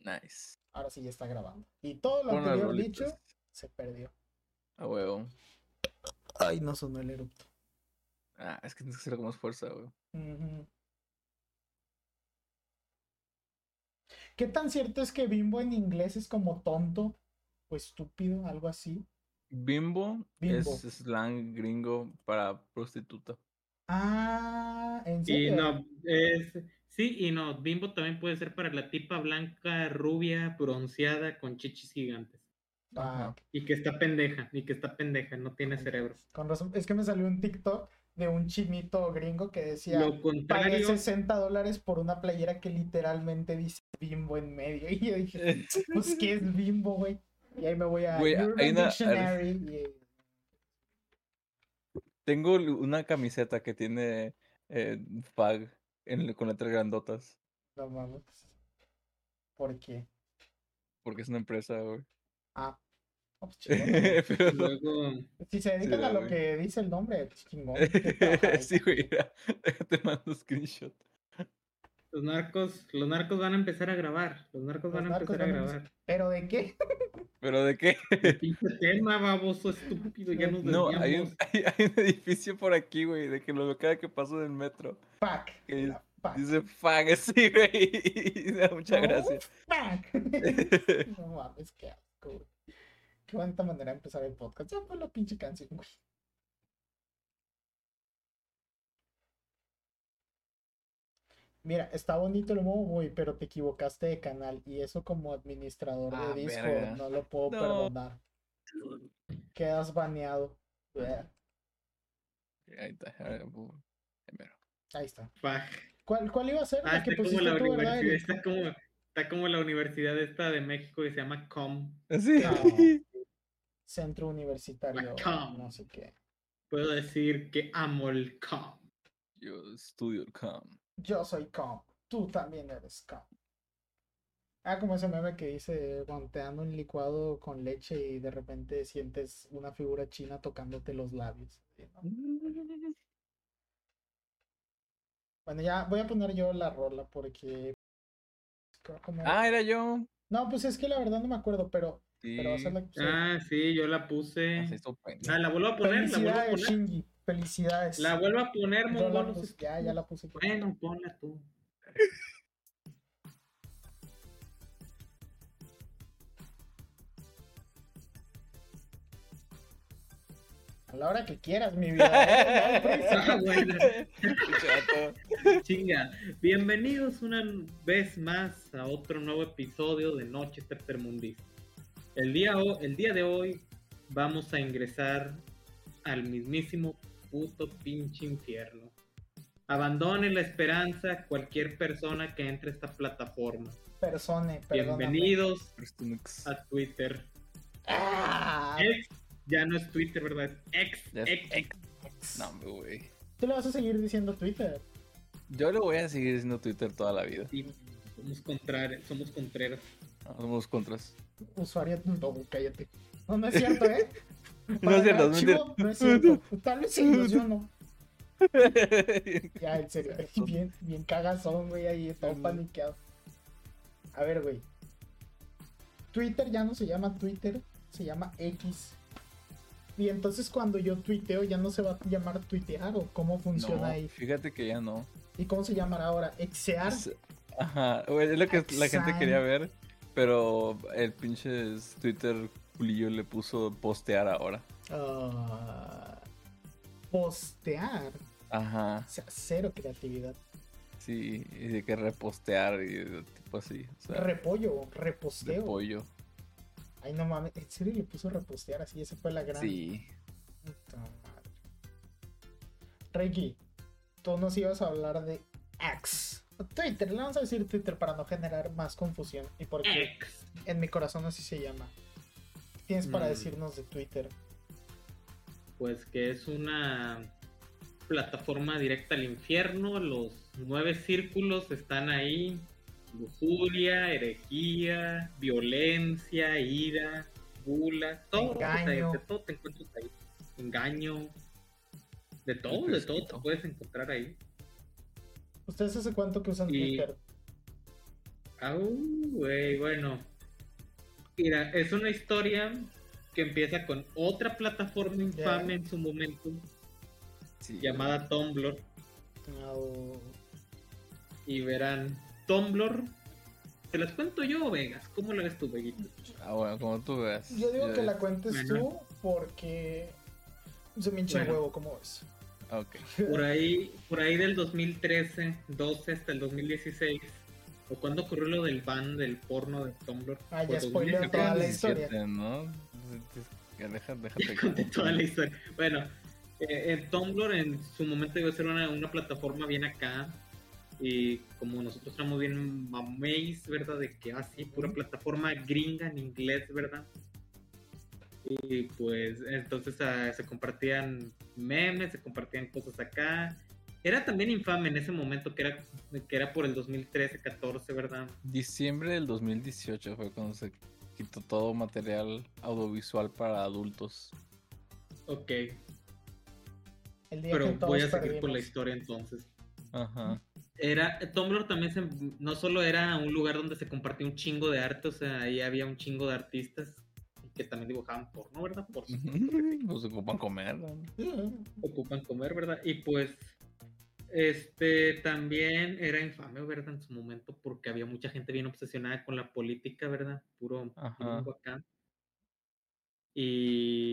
Nice. Ahora sí ya está grabando. Y todo lo Pon las anterior rolitas. dicho se perdió. A huevo. Ay, no sonó el erupto. Es que tienes que hacerlo con más fuerza, güey. Ujú. ¿Qué tan cierto es que bimbo en inglés es como tonto o estúpido, algo así? Bimbo es Bimbo. slang gringo para prostituta. Ah, ¿en Y serio? no, sí y no. Bimbo también puede ser para la tipa blanca, rubia, bronceada, con chichis gigantes. Ajá. Fuck. Y que está pendeja, no tiene cerebro. Con razón. Es que me salió un TikTok de un chinito gringo que decía, Lo pagué contrario, $60 por una playera que literalmente dice bimbo en medio. Y yo dije, pues, ¿qué es bimbo, güey? Y ahí me voy a Güey, hay Urban una. Dictionary. Y... Tengo una camiseta que tiene fag con letras grandotas. No mames. ¿Por qué? Porque es una empresa, güey. Ah, no, pues chingón, güey. Pero no. luego Si se dedican Será, a lo güey. que dice el nombre, pues chingón. Quiero trabajar ahí. Sí, güey. Mira, te mando screenshot. los narcos van a empezar a grabar. Los narcos Los van a narcos empezar a van a empezar. grabar. ¿Pero de qué? ¿Pero de qué? El pinche tema, baboso, estúpido, ya nos No, desviamos. hay un edificio por aquí, güey, de que lo veo cada que paso del metro. Fuck. Que La fuck. dice fag así, güey. Y me da mucha No, gracia. fuck. No mames, qué asco, güey. Qué bonita manera de empezar el podcast. Ya fue la pinche canción, güey. Mira, está bonito el modo, güey, pero te equivocaste de canal. Y eso como administrador de Discord Verga. no lo puedo No. perdonar. Quedas baneado. Bleh. Ahí está. A ver, primero. Ahí está. Fuck. ¿Cuál iba a ser la que Está como pusiste la tú, verdad, universidad, Eric? está como la universidad esta de México que se llama COM. Así. No. Centro Universitario, Com. no sé qué. Puedo decir que amo el COM. Yo estudio el CAM. Yo soy comp. Tú también eres comp. Ah, como ese meme que dice, cuando te dan un licuado con leche y de repente sientes una figura china tocándote los labios. ¿Sí, no? Bueno, ya voy a poner yo la rola porque... como- Era yo. No, pues es que la verdad no me acuerdo, pero va a ser Sí. la que puse. Ah, sí, yo la puse. Así estuvo pendejo. La vuelvo a poner, Felicidades, Shinji. Felicidades. La vuelvo a poner, Yo la mongolos. puse, ya la puse. Bueno, ponla tú. A la hora que quieras, mi vida. No hay prisa. Ah, bueno. Chato. Chinga. Bienvenidos una vez más a otro nuevo episodio de Noches Tercermundistas. El día de hoy vamos a ingresar al mismísimo puto pinche infierno. Abandone la esperanza cualquier persona que entre a esta plataforma. Perdóname. Bienvenidos Prestunix. a Twitter. Ah, Ex, ya no es Twitter, ¿verdad? Es Ya es X. No, hombre, güey. tú le vas a seguir diciendo Twitter. Yo le voy a seguir diciendo Twitter toda la vida. Sí, somos contreras. No, somos contras. Usuario, no, cállate. No, no es cierto, ¿eh? No es cierto, Para no es archivo, cierto. no es cierto. Tal vez se ilusionó. Ya, en serio, bien cagazón, güey, ahí todo paniqueado. A ver, güey. Twitter ya no se llama Twitter, se llama X. Y entonces cuando yo tuiteo ya no se va a llamar tuitear o cómo funciona No, ahí. fíjate que ya no. ¿Y cómo se llamará ahora? ¿Exear? Ajá, güey, es lo que la gente Exile. quería ver, pero el pinche Twitter Julio le puso postear ahora. Postear. Ajá, O sea, cero creatividad. sí, y de que repostear y de tipo así, o sea, Repollo, de reposteo. pollo. Ay, no mames, ¿en serio le puso repostear así? Esa fue la gran... Sí, Puta madre. Reiki, tú nos ibas a hablar de X. Twitter, le vamos a decir Twitter para no generar más confusión. Y porque X. en mi corazón así se llama. ¿Qué tienes para Mm. decirnos de Twitter? Pues que es una plataforma directa al infierno. Los 9 círculos están ahí. Lujuria, herejía, violencia, ira, gula, todo. Engaño. De todo te encuentras ahí. Engaño. De todo fresquito. te puedes encontrar ahí. ¿Ustedes hace cuánto que usan Y- Twitter? Güey, bueno. Mira, es una historia que empieza con otra plataforma infame en su momento, Sí, llamada Tumblr. Au. Y verán, Tumblr, ¿te las cuento yo o Vegas? ¿Cómo lo ves tú, Veguito? bueno, como tú veas. Yo digo que la cuentes Bueno. tú porque se me hincha el Bueno. huevo, ¿cómo ves? Ok. Por ahí del 2013, 12 hasta el 2016, o cuando ocurrió lo del ban del porno de Tumblr. Ah, ya Por spoileó 2017, toda la 17, historia. ¿no? Déjate conté toda la historia. Bueno, en Tumblr en su momento iba a ser una plataforma bien acá. Y como nosotros estamos bien mameis, ¿verdad? De que así, pura plataforma gringa en inglés, ¿verdad? Y pues entonces se compartían memes, se compartían cosas acá. Era también infame en ese momento que era por el 2013-14, ¿verdad? Diciembre del 2018 fue cuando se quitó todo material audiovisual para adultos. Ok, El día pero que todos voy a seguir perdimos. con la historia entonces. Ajá. Tumblr también no solo era un lugar donde se compartía un chingo de arte, o sea, ahí había un chingo de artistas que también dibujaban porno, ¿verdad? Por supuesto que sí. Pues ocupan comer, ¿no? Ocupan comer, ¿verdad? Y pues también era infame, ¿verdad? En su momento, porque había mucha gente bien obsesionada con la política, ¿verdad? Puro Ajá. gringo acá. Y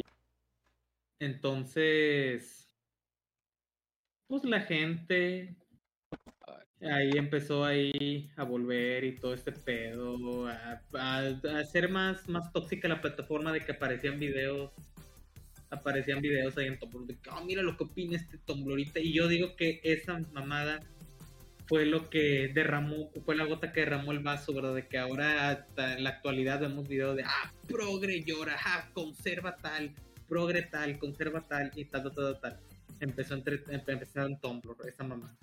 entonces, pues la gente ahí empezó ahí a volver y todo este pedo, a hacer más tóxica la plataforma, de que aparecían videos ahí en Tumblr de que, mira lo que opina este Tumblrita. Y yo digo que esa mamada fue lo que fue la gota que derramó el vaso, ¿verdad? De que ahora hasta en la actualidad vemos videos de, progre llora, conserva tal, progre tal, conserva tal, y tal. Empezó en Tumblr, esa mamá.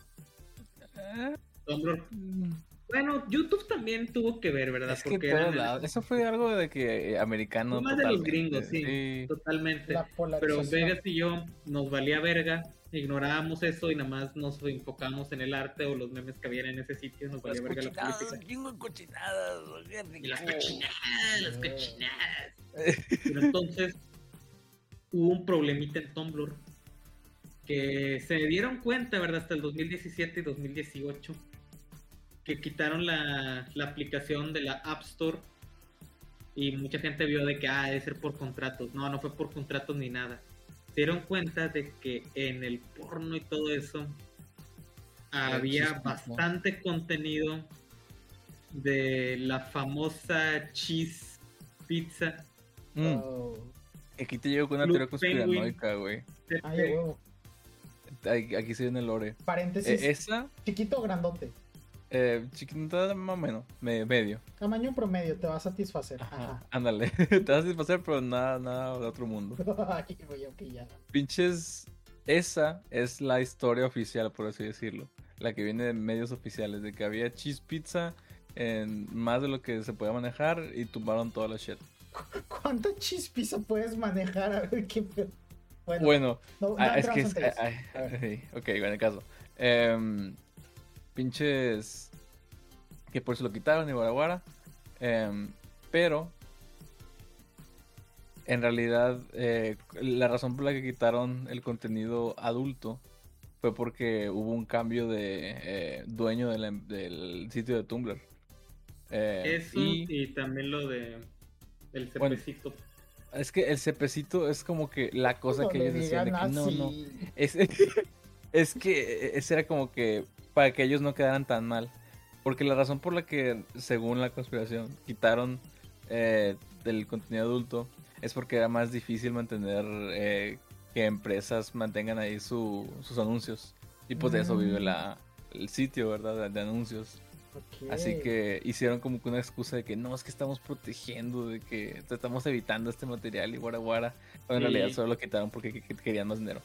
Tumblr. Bueno, YouTube también tuvo que ver, ¿verdad? Es que porque todos lados. Eso fue algo de que americano fue más de los totalmente. gringos, sí, totalmente. La Pero polarización. Vegas y yo nos valía verga, ignorábamos eso y nada más nos enfocamos en el arte o los memes que habían en ese sitio, nos valía verga la política. Cochinadas, Y las cochinadas. Pero entonces hubo un problemita en Tumblr que se dieron cuenta, ¿verdad? Hasta el 2017 y 2018 que quitaron la aplicación de la App Store y mucha gente vio de que debe ser por contratos. No fue por contratos ni nada. Se dieron cuenta de que en el porno y todo eso había bastante contenido de la famosa cheese pizza. Aquí te llego con una Club teoría conspiranoica, güey. Ay, huevo. Aquí se viene el lore. Paréntesis. Esa, Chiquito o grandote. chiquita más o menos, medio. Tamaño promedio, te va a satisfacer. Ajá. Ándale, te vas a satisfacer, pero nada de otro mundo. Ay, güey, ok, ya. Pinches, esa es la historia oficial, por así decirlo. La que viene de medios oficiales, de que había cheese pizza en más de lo que se podía manejar y tumbaron toda la shit. ¿Cuánta chispiza puedes manejar? A ver qué pedo. Bueno, no es que entramos en es. teorías. Sí, ok, bueno, en el caso. Pinches. Que por eso lo quitaron y guaraguara. Pero. En realidad, la razón por la que quitaron el contenido adulto fue porque hubo un cambio de dueño del sitio de Tumblr. Eso y también lo de el cepecito. Bueno, es que el cepecito es como que la cosa que ellos decían de que no. Es que ese era como que para que ellos no quedaran tan mal. Porque la razón por la que, según la conspiración, quitaron del contenido adulto es porque era más difícil mantener que empresas mantengan ahí sus anuncios. Y pues de eso vive el sitio, ¿verdad? De anuncios. Okay. Así que hicieron como que una excusa de que no, es que estamos protegiendo, de que estamos evitando este material y guaraguara. Pero en realidad solo lo quitaron porque querían más dinero.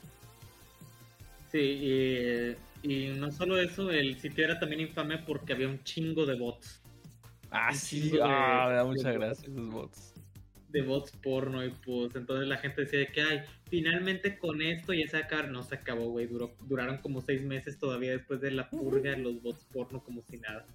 Sí, y no solo eso, el sitio era también infame porque había un chingo de bots. Sí, me da mucha gracia esos bots. De bots porno, y pues entonces la gente decía de que finalmente con esto ya se acabó. No se acabó, güey, duraron como 6 meses todavía después de la purga de los bots porno como si nada.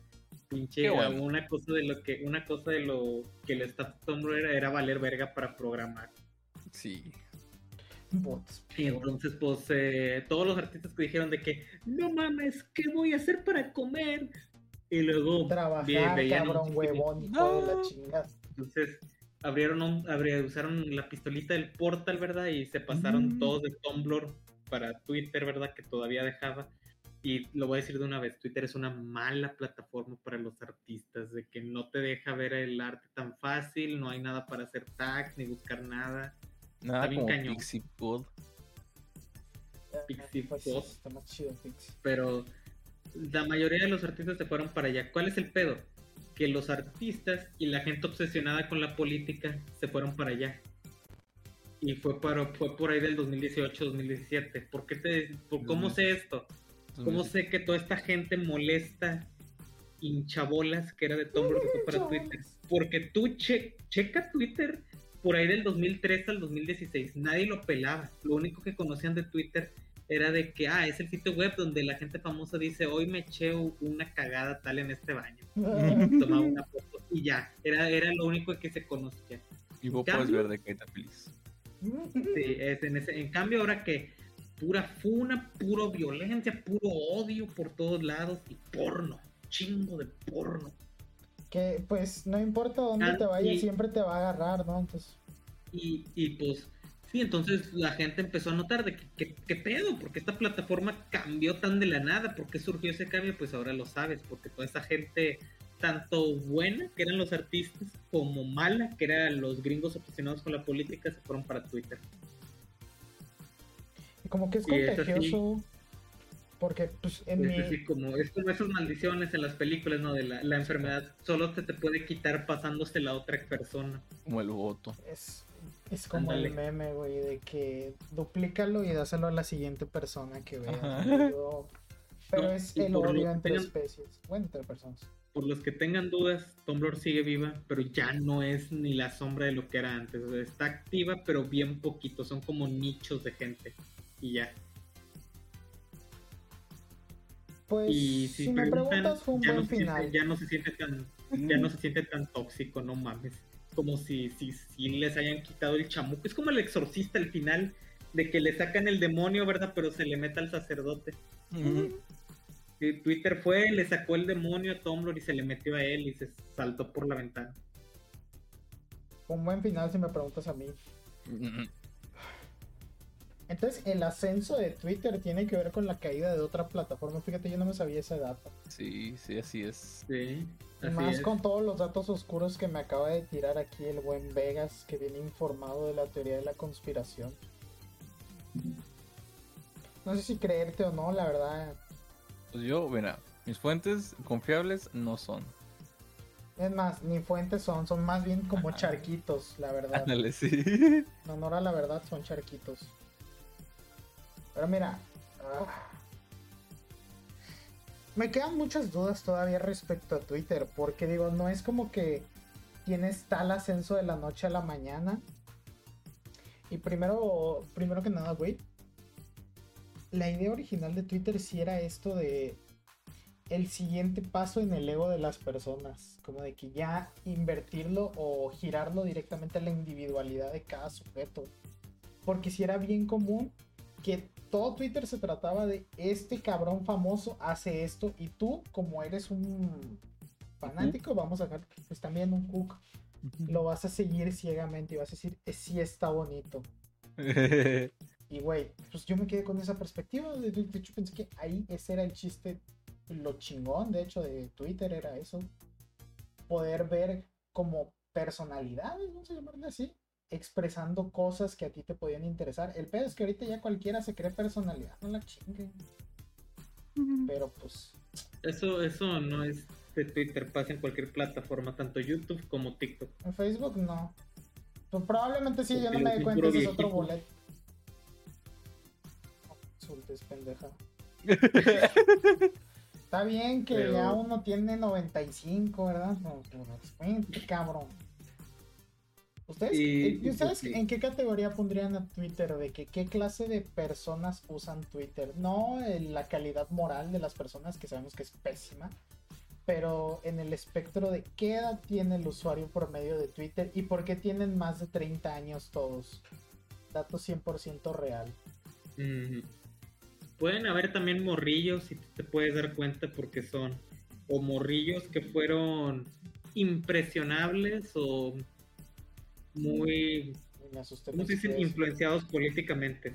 Pinche, bueno. Una cosa de lo que el staff Tumblr era valer verga para programar. Sí. Bots. Y entonces, pues, todos los artistas que dijeron de que, no mames, ¿qué voy a hacer para comer? Y luego trabajar, cabrón, huevón, hijo de la chingada. Entonces usaron la pistolita del Portal, ¿verdad? Y se pasaron todos de Tumblr para Twitter, ¿verdad? Que todavía dejaba. Y lo voy a decir de una vez, Twitter es una mala plataforma para los artistas, de que no te deja ver el arte tan fácil, no hay nada para hacer tags, ni buscar nada. Nada como Pixipod. Pixipod. Está más chido Pixie. Pero la mayoría de los artistas se fueron para allá. ¿Cuál es el pedo? Que los artistas y la gente obsesionada con la política se fueron para allá. Y fue por ahí del 2018-2017. ¿Cómo sé esto? ¿Cómo sé que toda esta gente molesta hinchabolas que era de Tumblr que fue para Twitter? Porque tú checa Twitter por ahí del 2003 al 2016. Nadie lo pelaba. Lo único que conocían de Twitter era de que, es el sitio web donde la gente famosa dice, hoy me eché una cagada tal en este baño. Tomaba una foto y ya. Era lo único que se conocía. Y vos puedes ver de qué está feliz. Sí, en cambio ahora que pura funa, puro violencia, puro odio por todos lados y porno, chingo de porno. Que pues no importa dónde te vayas, siempre te va a agarrar, ¿no? Entonces... Y pues sí, entonces la gente empezó a notar de ¿qué pedo? Porque esta plataforma cambió tan de la nada. ¿Por qué surgió ese cambio? Pues ahora lo sabes, porque toda esa gente, tanto buena, que eran los artistas, como mala, que eran los gringos obsesionados con la política, se fueron para Twitter. Y como que es contagioso, porque pues es como esas maldiciones en las películas, ¿no? De la enfermedad solo te puede quitar pasándose la otra persona. Como el voto. Es como el meme, güey, de que duplícalo y dáselo a la siguiente persona que vea. Pero es el odio entre especies, bueno, entre personas. Por los que tengan dudas, Tumblr sigue viva, pero ya no es ni la sombra de lo que era antes. O sea, está activa, pero bien poquito. Son como nichos de gente. Y ya. Pues, si me preguntas, fue un buen final. Ya no se siente tan tóxico, no mames. Como si les hayan quitado el chamuco. Es como el exorcista al final, de que le sacan el demonio, ¿verdad? Pero se le mete al sacerdote. Twitter le sacó el demonio a Tumblr y se le metió a él y se saltó por la ventana. Un buen final si me preguntas a mí. Entonces, el ascenso de Twitter tiene que ver con la caída de otra plataforma. Fíjate, yo no me sabía esa data. Sí, así es. Sí, así más es. Con todos los datos oscuros que me acaba de tirar aquí el buen Vegas, que viene informado de la teoría de la conspiración. No sé si creerte o no, la verdad. Pues yo, mira, mis fuentes confiables no son. Es más, ni fuentes son más bien como charquitos, la verdad. Ándale, sí. En honor a la verdad, son charquitos. Pero mira, me quedan muchas dudas todavía respecto a Twitter, porque digo, no es como que tienes tal ascenso de la noche a la mañana. Y primero que nada, güey, la idea original de Twitter sí era esto de el siguiente paso en el ego de las personas, como de que ya invertirlo o girarlo directamente a la individualidad de cada sujeto, porque si era bien común que todo Twitter se trataba de este cabrón famoso hace esto y tú, como eres un fanático, vamos a dejar que están viendo un cook, lo vas a seguir ciegamente y vas a decir, sí está bonito. Y güey, pues yo me quedé con esa perspectiva. De hecho pensé que ahí ese era el chiste, lo chingón de hecho de Twitter era eso, poder ver como personalidades, vamos a llamarle así, expresando cosas que a ti te podían interesar. El pedo es que ahorita ya cualquiera se cree personalidad, no la chinguen. Pero pues eso no es de Twitter, pasa en cualquier plataforma, tanto YouTube como TikTok. En Facebook no. Pues probablemente sí, yo no me di cuenta, ese es otro boleto. Insultes, pendeja. Está bien que ya uno tiene 95, ¿verdad? No, cabrón. ¿Ustedes en qué categoría pondrían a Twitter? ¿De qué clase de personas usan Twitter? No la calidad moral de las personas, que sabemos que es pésima, pero en el espectro de qué edad tiene el usuario promedio de Twitter y por qué tienen más de 30 años todos. Dato 100% real. Pueden haber también morrillos, si te puedes dar cuenta, porque son o morrillos que fueron impresionables o muy ¿cómo se dicen? Influenciados políticamente.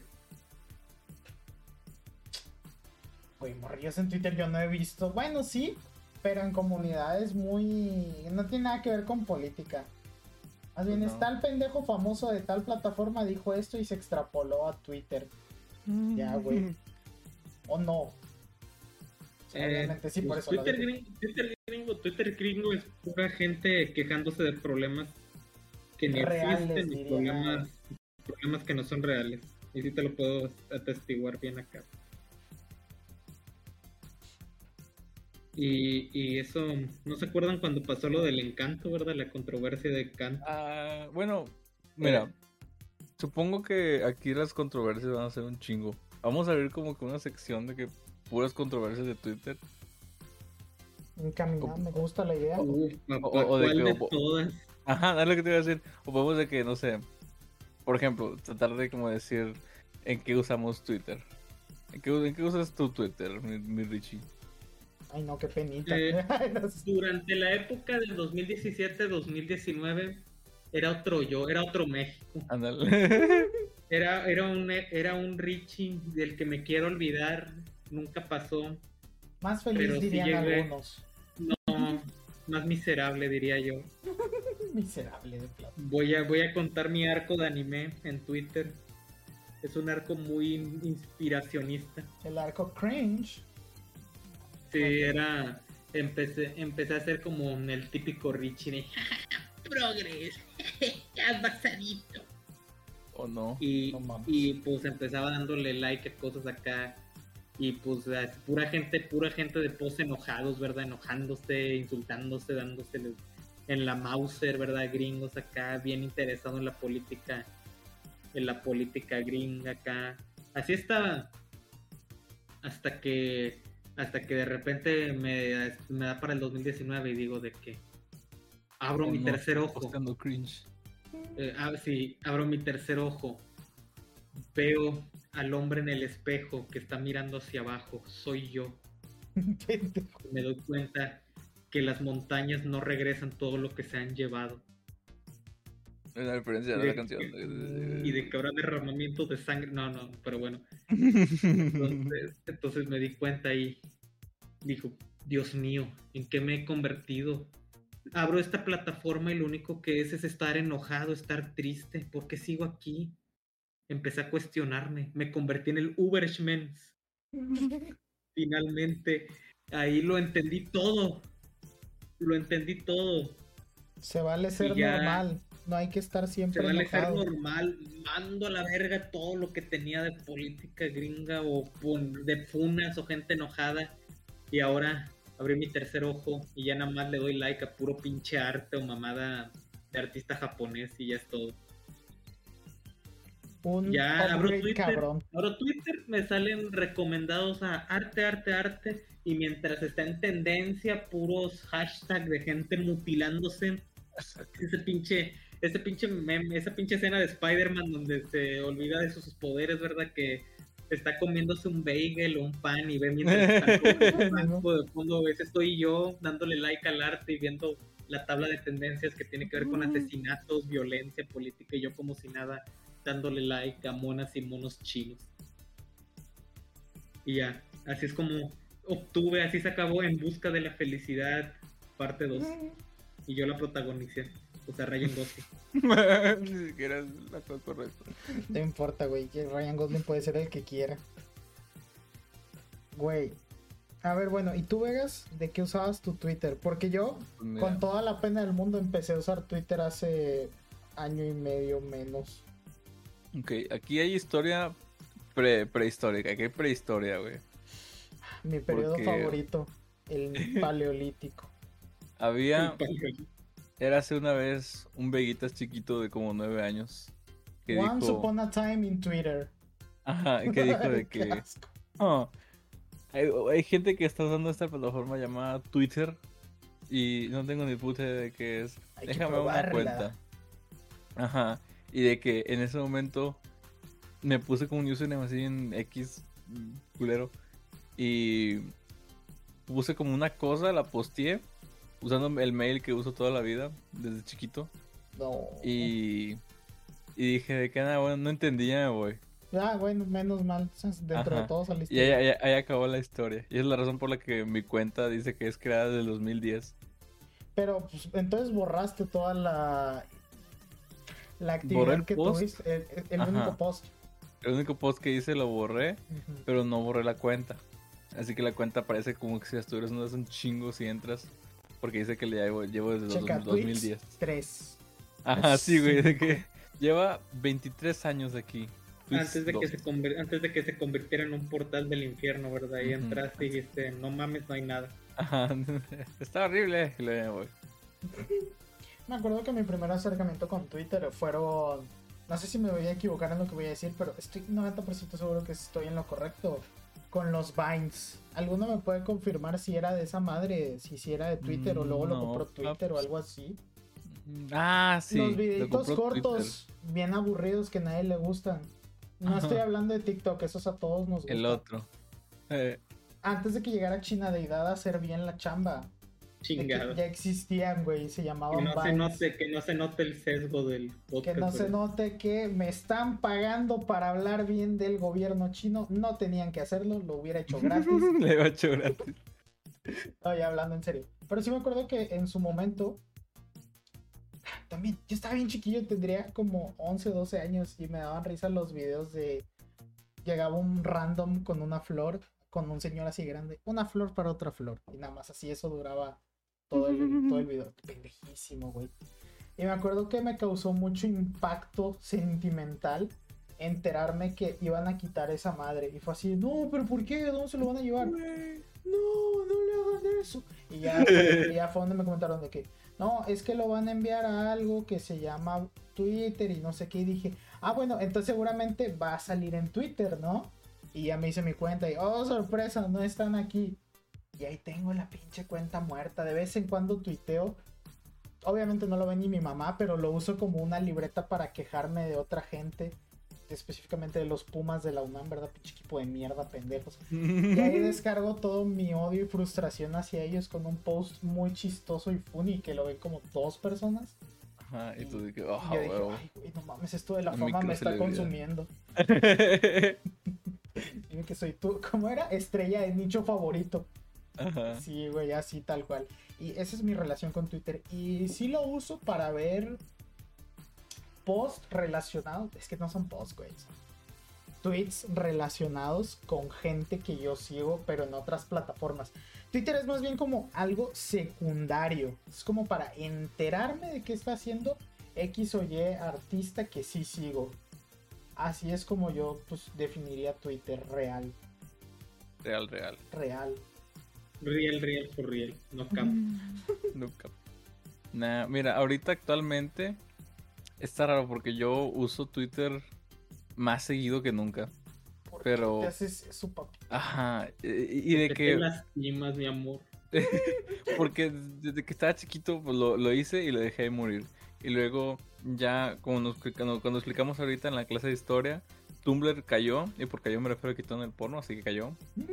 Güey, morrillos en Twitter yo no he visto. Bueno, sí, pero en comunidades muy... No tiene nada que ver con política. Más bien, está el pendejo famoso de tal plataforma, dijo esto y se extrapoló a Twitter. Ya, güey. ¿O no? O sea, obviamente sí, por eso Twitter gringo es pura gente quejándose de problemas que ni existen y problemas que no son reales. Y sí te lo puedo atestiguar bien acá. Y eso, ¿no se acuerdan cuando pasó lo del Encanto, verdad? La controversia de Encanto. Bueno, mira, supongo que aquí las controversias van a ser un chingo. Vamos a abrir como que una sección de que puras controversias de Twitter. Encaminado, me gusta la idea. O de que todas. Ajá, es lo que te iba a decir. O podemos de que, no sé, por ejemplo, tratar de como decir en qué usamos Twitter. ¿En qué usas tu Twitter, mi Richie? Ay, no, qué penita. Durante la época del 2017-2019 era otro yo, era otro México. Ándale. Era un Richie del que me quiero olvidar, nunca pasó. Más feliz dirían algunos. No, más miserable diría yo. Miserable de plata. Voy a contar mi arco de anime en Twitter. Es un arco muy inspiracionista. El arco cringe. Sí, empecé a ser como el típico Richie de progres, ya basadito. ¿O no? Y pues empezaba dándole like a cosas acá. Y pues pura gente de pos enojados, ¿verdad? Enojándose, insultándose, dándose en la Mauser, ¿verdad? Gringos acá, bien interesados en la política gringa acá. Así estaba. Hasta que de repente me da para el 2019 y digo de que abro mi tercer ojo. Cringe. Sí, abro mi tercer ojo. Veo al hombre en el espejo que está mirando hacia abajo. Soy yo. Me doy cuenta que las montañas no regresan todo lo que se han llevado. Es la referencia de la canción. Y de que habrá derramamiento de sangre. No, pero bueno. Entonces me di cuenta y dijo, Dios mío, ¿en qué me he convertido? Abro esta plataforma y lo único que es estar enojado, estar triste. ¿Por qué sigo aquí? Empecé a cuestionarme. Me convertí en el Uberschmenz. Finalmente, ahí lo entendí todo. Se vale ser normal. No hay que estar siempre enojado. Se vale ser normal. Mando a la verga todo lo que tenía de política gringa o de funas o gente enojada. Y ahora abrí mi tercer ojo y ya nada más le doy like a puro pinche arte o mamada de artista japonés y ya es todo. Ya abro Twitter, me salen recomendados a arte y mientras está en tendencia puros hashtags de gente mutilándose. Ese pinche meme, esa pinche escena de Spider-Man donde se olvida de sus poderes, ¿verdad? Que está comiéndose un bagel o un pan y ve mientras está comiendo de fondo. Ese estoy yo dándole like al arte y viendo la tabla de tendencias que tiene que ver con asesinatos, violencia, política y yo como si nada dándole like a monas y monos chinos. Y ya, así es como así se acabó En Busca de la Felicidad, parte 2. Y yo la protagonicé, o sea, Ryan Gosling. Ni siquiera es la cosa correcta. No importa, güey, que Ryan Gosling puede ser el que quiera. Güey. A ver, bueno, ¿y tú, Vegas? ¿De qué usabas tu Twitter? Porque yo, con toda la pena del mundo, empecé a usar Twitter hace año y medio menos. Ok, aquí hay historia prehistórica. Aquí hay prehistoria, güey. Mi periodo favorito, el paleolítico. Era hace una vez un Veguitas chiquito de como 9 años. Que Once upon a time in Twitter. Ajá, que dijo de que... hay gente que está usando esta plataforma llamada Twitter y no tengo ni puta idea de qué es. Hay Déjame una cuenta. Ajá. Y de que en ese momento me puse como un username así en X culero. Y puse como una cosa, la posteé usando el mail que uso toda la vida, desde chiquito. No. Y dije de que nada, bueno, no entendía, güey. Ah, bueno, menos mal. Dentro de todo saliste. Y ahí acabó la historia. Y es la razón por la que mi cuenta dice que es creada desde el 2010. Pero, pues, entonces borraste toda la Borré actividad el que post. tuviste, el único post. El único post que hice lo borré, pero no borré la cuenta. Así que la cuenta parece como que si estuvieras no un chingo si entras. Porque dice que le llevo desde Checa, 2010. 3. Ajá, sí, güey, de que lleva 23 años aquí. Antes de que se convirtiera en un portal del infierno, ¿verdad? Y entraste y dijiste, no mames, no hay nada. Ajá, está horrible. Y luego voy. Me acuerdo que mi primer acercamiento con Twitter fueron... No sé si me voy a equivocar en lo que voy a decir, pero estoy 90% seguro que estoy en lo correcto. Con los Vines. ¿Alguno me puede confirmar si era de esa madre? Si era de Twitter o luego lo compró Twitter o algo así. Ah, sí. Los videitos cortos, Twitter, bien aburridos que a nadie le gustan. No estoy hablando de TikTok, esos a todos nos gustan. El otro. Antes de que llegara China Deidad a hacer bien la chamba. Chingado. Ya existían, güey, se llamaban que no se note el sesgo del podcast. Que no se note que me están pagando para hablar bien del gobierno chino. No tenían que hacerlo, lo hubiera hecho gratis. Lo hubiera hecho gratis. No, ya hablando en serio. Pero sí me acuerdo que en su momento... También, yo estaba bien chiquillo, tendría como 11 o 12 años y me daban risa los videos de... Llegaba un random con una flor, con un señor así grande, una flor para otra flor. Y nada más así, eso duraba todo el video. Pendejísimo, güey. Y me acuerdo que me causó mucho impacto sentimental enterarme que iban a quitar esa madre. Y fue así, no, pero ¿por qué? ¿Dónde se lo van a llevar? No le hagan eso. Y ya fue donde me comentaron de que, no, es que lo van a enviar a algo que se llama Twitter y no sé qué. Y dije, ah, bueno, entonces seguramente va a salir en Twitter, ¿no? Y ya me hice mi cuenta y, oh, sorpresa, no están aquí. Y ahí tengo la pinche cuenta muerta. De vez en cuando tuiteo. Obviamente no lo ve ni mi mamá, pero lo uso como una libreta para quejarme de otra gente. Específicamente de los Pumas de la UNAM, ¿verdad? Pinche equipo de mierda, pendejos. Y ahí descargo todo mi odio y frustración hacia ellos con un post muy chistoso y funny que lo ven como 2 personas. Ajá, y tú dices, yo dije, ay, güey, no mames, esto de la fama me está consumiendo. Dime que soy tú, ¿cómo era? Estrella de nicho favorito. Ajá. Sí, güey, así tal cual. Y esa es mi relación con Twitter. Y sí lo uso para ver posts relacionados. Es que no son posts, güey. Son tweets relacionados con gente que yo sigo, pero en otras plataformas. Twitter es más bien como algo secundario. Es como para enterarme de qué está haciendo X o Y artista que sí sigo. Así es como yo, pues, definiría Twitter real. Real. Real for real, no cap. No cap. Nah, mira, ahorita actualmente está raro porque yo uso Twitter más seguido que nunca. Pero... ¿Qué haces eso, papi? Ajá, y de que... te lastimas, mi amor. Porque desde que estaba chiquito pues lo hice y lo dejé de morir. Y luego ya, como cuando explicamos ahorita en la clase de historia, Tumblr cayó, y por cayó me refiero a que quitó en el porno, así que cayó.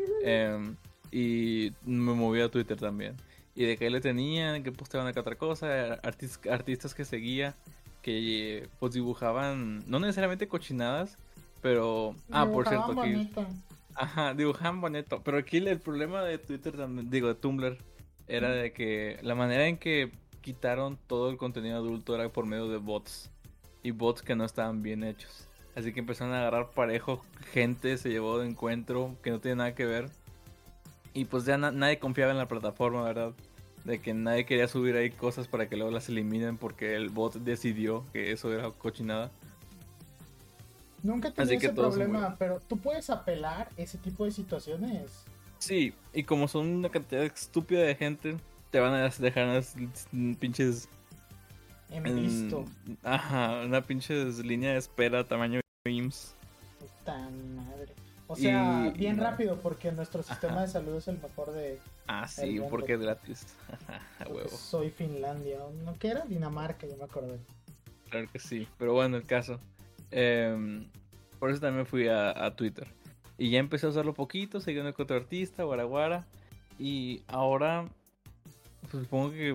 Y me moví a Twitter también. Y de que ahí le tenían, que posteaban acá otra cosa, artistas que seguía, que pues dibujaban, no necesariamente cochinadas, pero... por cierto, aquí... Ajá, dibujaban bonito. Pero aquí el problema de Twitter también, digo, de Tumblr, era de que la manera en que quitaron todo el contenido adulto era por medio de bots. Y bots que no estaban bien hechos. Así que empezaron a agarrar parejo, gente se llevó de encuentro que no tiene nada que ver. Y pues ya nadie confiaba en la plataforma, ¿verdad? De que nadie quería subir ahí cosas para que luego las eliminen porque el bot decidió que eso era cochinada. Nunca he tenido ese problema, pero tú puedes apelar ese tipo de situaciones. Sí, y como son una cantidad estúpida de gente, te van a dejar unas pinches... En visto. Ajá, una pinche línea de espera tamaño IMSS. Puta madre. O sea, bien rápido, porque nuestro sistema de salud es el mejor de... sí, porque es gratis. A huevo. Soy Finlandia, ¿no? ¿Qué era? Dinamarca, yo me acordé. Claro que sí, pero bueno, el caso. Por eso también fui a Twitter. Y ya empecé a usarlo poquito, siguiendo con otro artista, Guaraguara. Y ahora, pues supongo que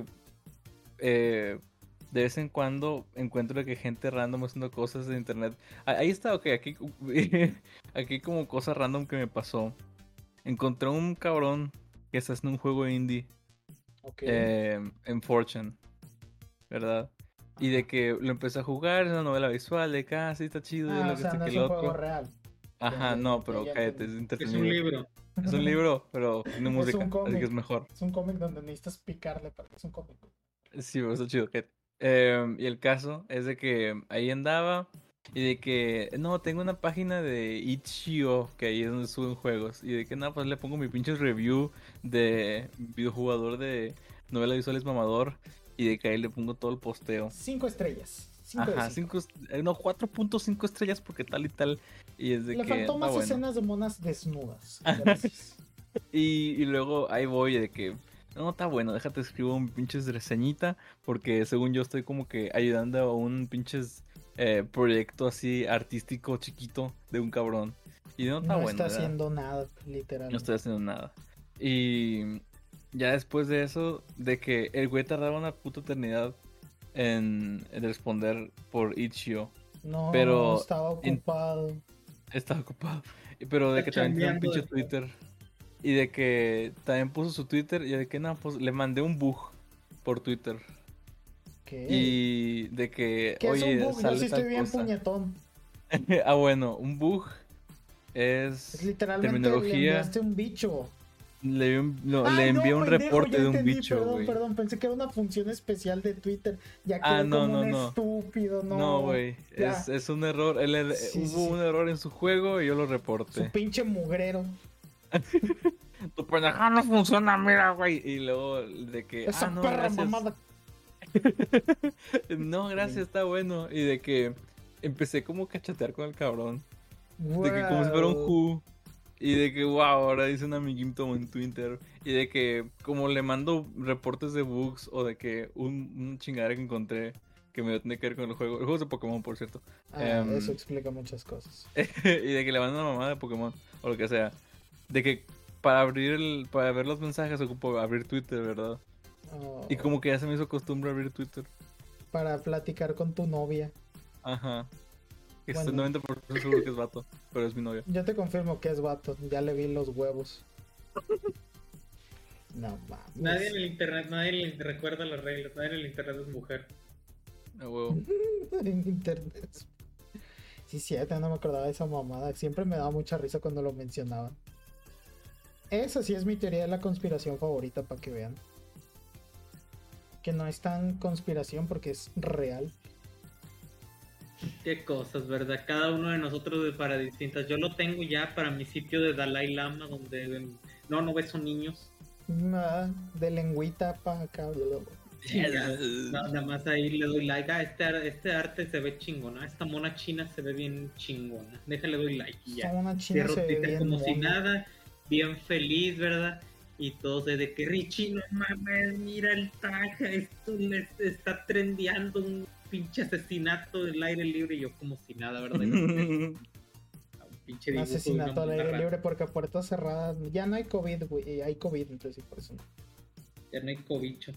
de vez en cuando encuentro que gente random haciendo cosas de internet. Ahí está, ok, aquí como cosa random que me pasó. Encontré un cabrón que está haciendo un juego indie en 4chan, ¿verdad? Y de que lo empecé a jugar, es una novela visual, de que sí está chido, lo que no es un juego real. Ajá, no, pero cállate, es entretenido. Es un libro. Es un libro, pero tiene música, así que es mejor. Es un cómic donde necesitas picarle, pero es un cómic. Sí, pero está chido, cállate. Y el caso es de que ahí andaba y de que, no, tengo una página de Itch.io, que ahí es donde suben juegos. Y de que, no, pues le pongo mi pinche review de videojugador de novela visual es mamador. Y de que ahí le pongo todo el posteo. 5 estrellas. 4.5 estrellas porque tal y tal. Y es de le que, faltó más escenas de monas desnudas. y luego ahí voy de que, no, está bueno, déjate escribo un pinches reseñita. Porque según yo estoy como que ayudando a un pinches proyecto así artístico chiquito de un cabrón. Y no está bueno. No está haciendo nada, literal. No estoy haciendo nada. Y ya después de eso, de que el güey tardaba una puta eternidad en responder por Itch.io. No, pero estaba ocupado. Estaba ocupado. Pero de que también tiene un pinche Twitter. Y de que también puso su Twitter. Y de que no, pues le mandé un bug por Twitter. ¿Qué? Y de que, ¿Qué oye, es un bug? sale yo sí estoy tal bien cosa. puñetón. Bueno, un bug es literalmente terminología. Le enviaste un bicho. Le envié un reporte de un bicho, Perdón, pensé que era una función especial de Twitter. Ya quedé como un estúpido, no. No, güey, es un error. Hubo un error en su juego y yo lo reporté. Su pinche mugrero. Tu pendejada no funciona, mira, güey. Y luego de que, esa no, perra gracias. mamada. No, gracias, está bueno. Y de que empecé como a chatear con el cabrón. Wow. De que como si fuera un Who. Y de que, wow, ahora dice un amiguito en Twitter. Y de que, como le mando reportes de bugs o de que un chingadera que encontré que me tiene que ver con el juego. El juego es de Pokémon, por cierto. Eso explica muchas cosas. Y de que le mando una mamada de Pokémon o lo que sea. De que para ver los mensajes ocupo abrir Twitter, ¿verdad? Y como que ya se me hizo costumbre abrir Twitter. Para platicar con tu novia. Ajá. Estoy 90% seguro que es vato, pero es mi novia. Yo te confirmo que es vato, ya le vi los huevos. No mames. Nadie en el internet, nadie le recuerda las reglas, nadie en el internet es mujer. A huevo. En internet. Sí, cierto, no me acordaba de esa mamada. Siempre me daba mucha risa cuando lo mencionaban. Esa sí es mi teoría de la conspiración favorita, para que vean. Que no es tan conspiración porque es real. Qué cosas, ¿verdad? Cada uno de nosotros es para distintas. Yo lo tengo ya para mi sitio de Dalai Lama, donde no beso niños. Nada, de lengüita para acá. Nada más ahí le doy like. Este arte se ve chingona. Esta mona china se ve bien chingona. Déjale doy like y ya. Mona china se ve bien como mona. si nada, bien feliz, ¿verdad? Y todos de que Richie, no mames, mira el tag, esto le está trendeando un pinche asesinato del aire libre. Y yo como si nada, ¿verdad? Un pinche un asesinato al aire libre porque a puertas cerradas ya no hay COVID, güey. Hay COVID, entonces por eso no. Ya no hay cobicho.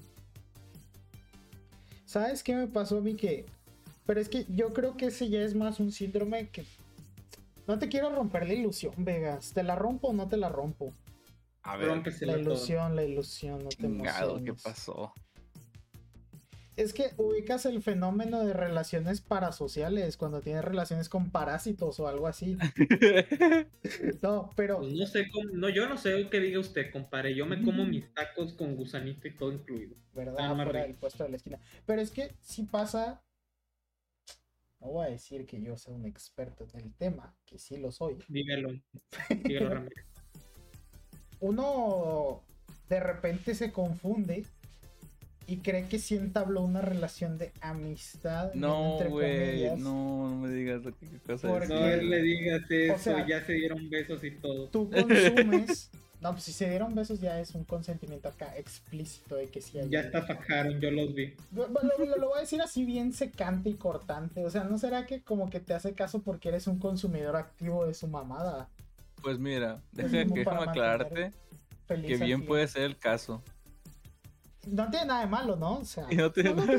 ¿Sabes qué me pasó a mí? Pero es que yo creo que ese ya es más un síndrome que... No te quiero romper la ilusión, Vegas. ¿Te la rompo o no te la rompo? A ver, la ilusión, no te emociones. ¿Qué pasó? Es que ubicas el fenómeno de relaciones parasociales cuando tienes relaciones con parásitos o algo así. No, pero... Pues no sé cómo, yo no sé qué diga usted, compadre. Yo me como mis tacos con gusanito y todo incluido. ¿Verdad? Fuera del puesto de la esquina. Pero es que si pasa... No voy a decir que yo sea un experto en el tema, que sí lo soy. Dígalo, Ramírez. Uno de repente se confunde y cree que sí entabló una relación de amistad. No, güey, no me digas qué cosa es. No le digas eso, o sea, ya se dieron besos y todo. Tú consumes. No, pues si se dieron besos ya es un consentimiento acá explícito de que sí hay. Ya hasta fajaron, yo los vi. Lo voy a decir así bien secante y cortante. O sea, ¿no será que como que te hace caso porque eres un consumidor activo de su mamada? Pues mira, déjame aclararte que bien puede ser el caso. No tiene nada de malo, ¿no? O sea, no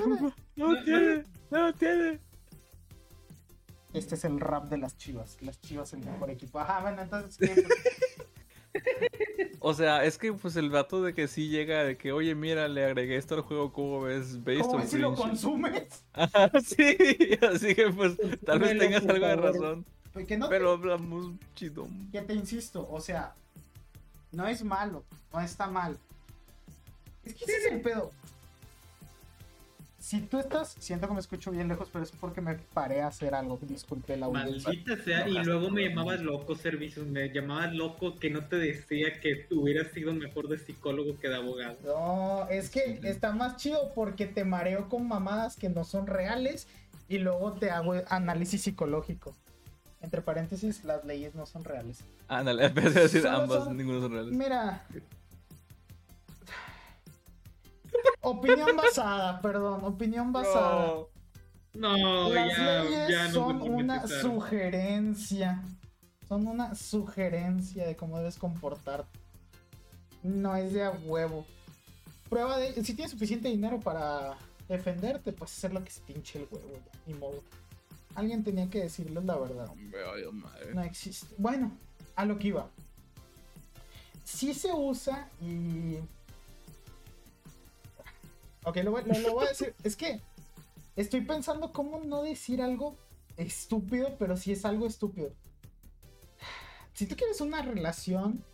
tiene. Este es el rap de las Chivas. Las Chivas el mejor equipo. Ajá, bueno, entonces ¿qué? O sea, es que pues el vato de que sí llega de que, oye, mira, le agregué esto al juego, ¿cómo ves? ¿Cómo ves si lo consumes? Ajá, sí, así que pues tal vez tengas algo de razón. Pero hablamos chido. Ya te insisto, o sea, no es malo, no está mal. Es que ese es el pedo. Si tú estás, siento que me escucho bien lejos, pero es porque me paré a hacer algo, disculpe la audiencia. Maldita sea, y luego me llamabas loco, servicios, me llamabas loco que no te decía que hubieras sido mejor de psicólogo que de abogado. No, es que está más chido porque te mareo con mamadas que no son reales y luego te hago análisis psicológico. Entre paréntesis, las leyes no son reales. Ándale, empecé a decir ambas, ninguno son reales. Mira. Opinión basada. No, las leyes ya no son una sugerencia. Son una sugerencia de cómo debes comportarte. No es de a huevo. Prueba de... Si tienes suficiente dinero para defenderte, pues hacer lo que se te hinche el huevo. Ya, ni modo. Alguien tenía que decirles la verdad. No existe. Bueno, a lo que iba. Sí se usa y... Ok, lo voy a decir. Es que estoy pensando cómo no decir algo estúpido, pero sí es algo estúpido. Si tú quieres una relación,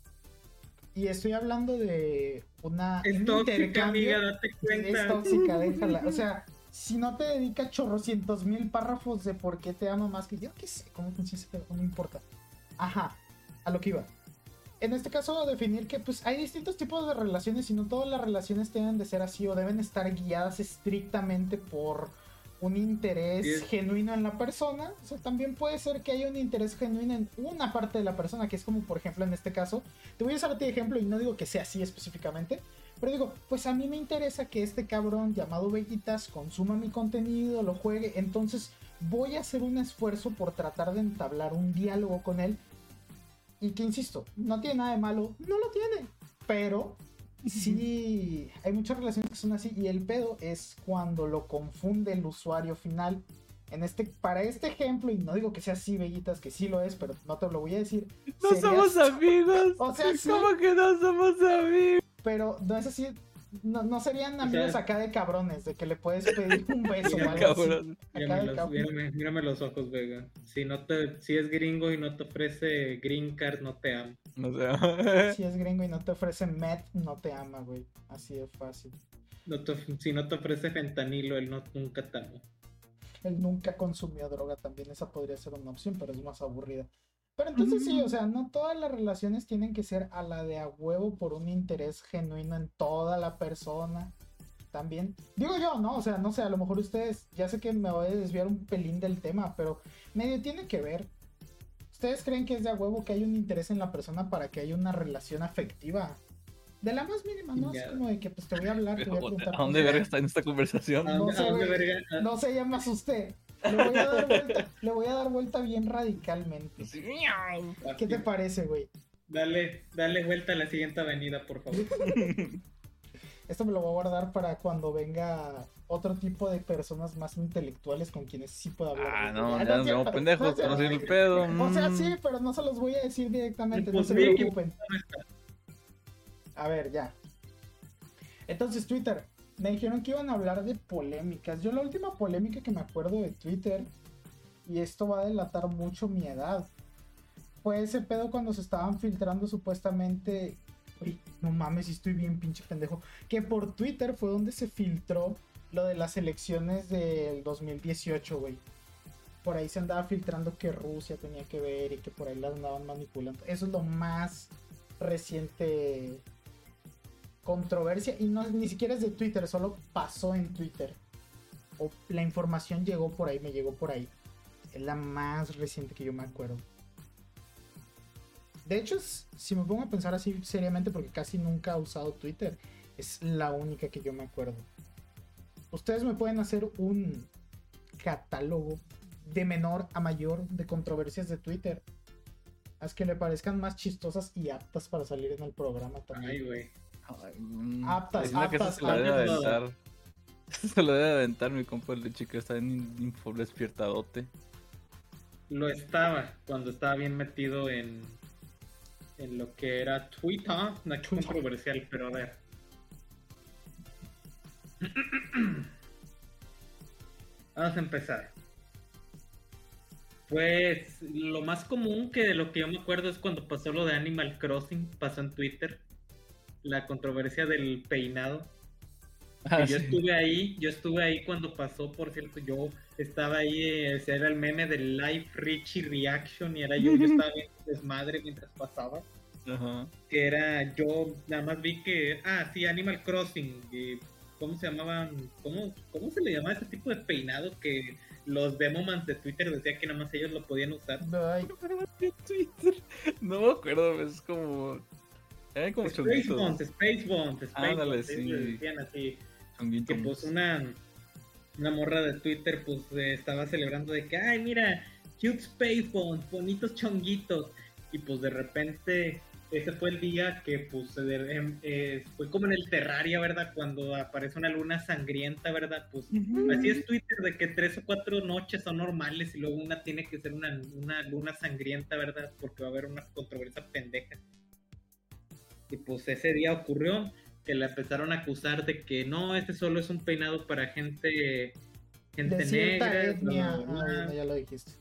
y estoy hablando de es tóxica, amiga, date cuenta. Es tóxica, déjala. O sea, si no te dedica chorrocientos mil párrafos de por qué te amo más que yo, qué sé, cómo funciona ese pedo, no importa. Ajá, a lo que iba. En este caso, definir que pues hay distintos tipos de relaciones y no todas las relaciones deben de ser así o deben estar guiadas estrictamente por un interés genuino en la persona. O sea, también puede ser que haya un interés genuino en una parte de la persona, que es como, por ejemplo, en este caso, te voy a usar a ti de ejemplo y no digo que sea así específicamente, pero digo, pues a mí me interesa que este cabrón llamado Bellitas consuma mi contenido, lo juegue, entonces voy a hacer un esfuerzo por tratar de entablar un diálogo con él. Y que insisto, no tiene nada de malo, no lo tiene, pero sí hay muchas relaciones que son así y el pedo es cuando lo confunde el usuario final. Para este ejemplo, y no digo que sea así, Bellitas, que sí lo es, pero no te lo voy a decir. No somos amigos. O sea, sí, ¿cómo que no somos amigos? Pero no es así. No serían amigos acá de cabrones, de que le puedes pedir un beso o algo así. Mírame los ojos, Vega. Si es gringo y no te ofrece green card, no te ama. No sé. Si es gringo y no te ofrece meth, no te ama, güey. Así de fácil. Si no te ofrece fentanilo, él nunca te ama. Él nunca consumió droga también. Esa podría ser una opción, pero es más aburrida. Pero entonces sí, o sea, no todas las relaciones tienen que ser a la de a huevo por un interés genuino en toda la persona. También, digo yo, ¿no? O sea, no sé, a lo mejor ustedes, ya sé que me voy a desviar un pelín del tema, pero medio tiene que ver. ¿Ustedes creen que es de a huevo que hay un interés en la persona para que haya una relación afectiva? De la más mínima, ¿no? Es como de que pues te voy a hablar, te voy a preguntar. ¿A dónde verga está en esta conversación? No se llama usted. Le voy a dar vuelta bien radicalmente. ¿Qué te parece, güey? Dale vuelta a la siguiente avenida, por favor. Esto me lo voy a guardar para cuando venga otro tipo de personas más intelectuales con quienes sí puedo hablar. Ya nos vemos pendejos, no sé el pedo. O sea, sí, pero no se los voy a decir directamente, no se preocupen. A ver, ya. Entonces, Twitter. Me dijeron que iban a hablar de polémicas. Yo la última polémica que me acuerdo de Twitter, y esto va a delatar mucho mi edad, fue ese pedo cuando se estaban filtrando supuestamente... Uy, no mames, estoy bien pinche pendejo. Que por Twitter fue donde se filtró lo de las elecciones del 2018, güey. Por ahí se andaba filtrando que Rusia tenía que ver y que por ahí las andaban manipulando. Eso es lo más reciente controversia, y no, ni siquiera es de Twitter, solo pasó en Twitter. O la información llegó por ahí, me llegó por ahí. Es la más reciente que yo me acuerdo. De hecho, si me pongo a pensar así seriamente, porque casi nunca he usado Twitter, es la única que yo me acuerdo. Ustedes me pueden hacer un catálogo de menor a mayor de controversias de Twitter, las que le parezcan más chistosas y aptas para salir en el programa también. Ay, güey. Aptas. Se lo debe aventar. Se lo debe aventar mi compa el Leche, que está en infodespiertadote. Lo estaba cuando estaba bien metido en lo que era Twitter, no es controversial, pero a ver. Vamos a empezar. Pues lo más común que de lo que yo me acuerdo es cuando pasó lo de Animal Crossing, pasó en Twitter, la controversia del peinado. Yo estuve ahí cuando pasó, por cierto, yo estaba ahí, ese era el meme del Live Richie Reaction y era yo estaba viendo desmadre mientras pasaba. Ajá. Que era, yo nada más vi que, sí, Animal Crossing, ¿cómo se llamaban? ¿Cómo se le llamaba ese tipo de peinado que los demomans de Twitter decían que nada más ellos lo podían usar? Ay. No me acuerdo, es como... Eran como Space Bonds. Ándale, sí. Decían así. Chonguitos. Que pues una morra de Twitter pues estaba celebrando de que, ay, mira, cute Space Bonds, bonitos chonguitos. Y pues de repente... Ese fue el día que pues fue como en el Terraria, ¿verdad? Cuando aparece una luna sangrienta, ¿verdad? Pues así es Twitter, de que 3 o 4 noches son normales y luego una tiene que ser una luna sangrienta, ¿verdad? Porque va a haber una controversia pendeja. Y pues ese día ocurrió que la empezaron a acusar de que no, este solo es un peinado para gente de cierta negra. etnia. No, ya lo dijiste.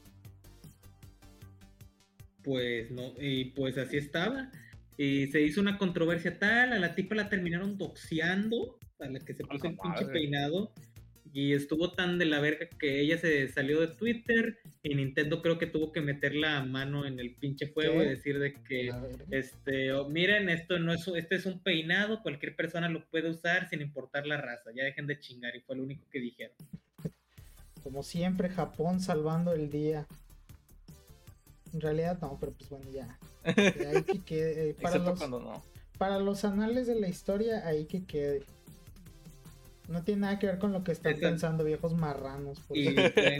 Pues no, y pues así estaba. Y se hizo una controversia tal, a la tipa la terminaron doxeando, a la que se puso el pinche peinado. Y estuvo tan de la verga que ella se salió de Twitter y Nintendo creo que tuvo que meter la mano en el pinche fuego y decir de que miren, este es un peinado, cualquier persona lo puede usar sin importar la raza, ya dejen de chingar, y fue lo único que dijeron. Como siempre, Japón salvando el día. En realidad no, pero pues bueno, ya. Ahí que quede. Para los anales de la historia, ahí que quede. No tiene nada que ver con lo que están pensando viejos marranos. Y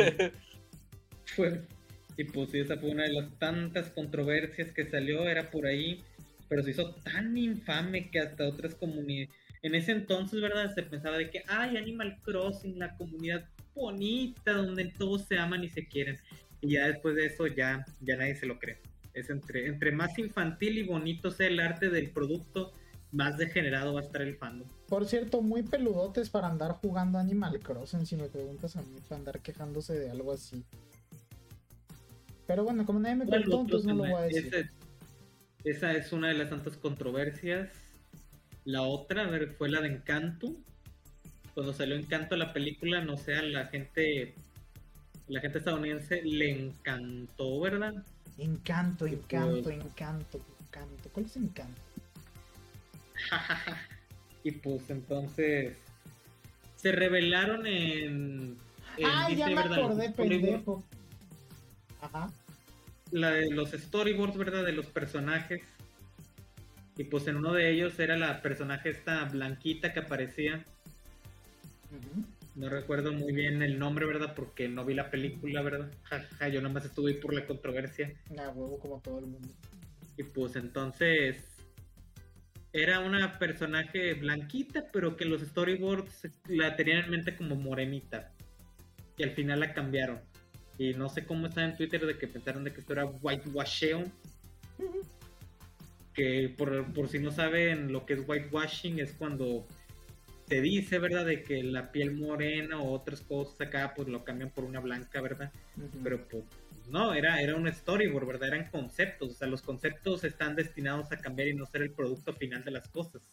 pues esa fue una de las tantas controversias que salió, era por ahí, pero se hizo tan infame que hasta otras comunidades, en ese entonces, ¿verdad? Se pensaba de que, Animal Crossing, la comunidad bonita, donde todos se aman y se quieren. Y ya después de eso ya nadie se lo cree. Es entre más infantil y bonito sea el arte del producto, más degenerado va a estar el fandom. Por cierto, muy peludotes para andar jugando Animal Crossing, si me preguntas a mí, para andar quejándose de algo así. Pero bueno, como nadie me preguntó, entonces no lo voy a decir. Esa es una de las tantas controversias. La otra, fue la de Encanto. Cuando salió Encanto la película, no sé, a la gente estadounidense le encantó, ¿verdad? Encanto. ¿Cuál es Encanto? Y pues entonces se revelaron en Disney, ya me acordé, pendejo. Ajá. Los storyboards, ¿verdad? De los personajes. Y pues en uno de ellos era la personaje esta blanquita que aparecía. No recuerdo muy bien el nombre, ¿verdad? Porque no vi la película, ¿verdad? Yo nomás estuve ahí por la controversia. Huevo, como todo el mundo. Y pues entonces era una personaje blanquita, pero que los storyboards la tenían en mente como morenita. Y al final la cambiaron. Y no sé cómo está en Twitter de que pensaron de que esto era whitewashing. Que por si no saben lo que es whitewashing, es cuando se dice, ¿verdad? De que la piel morena o otras cosas acá, pues lo cambian por una blanca, ¿verdad? Pero pues no, era un storyboard, ¿verdad? Eran conceptos, o sea, los conceptos están destinados a cambiar y no ser el producto final de las cosas.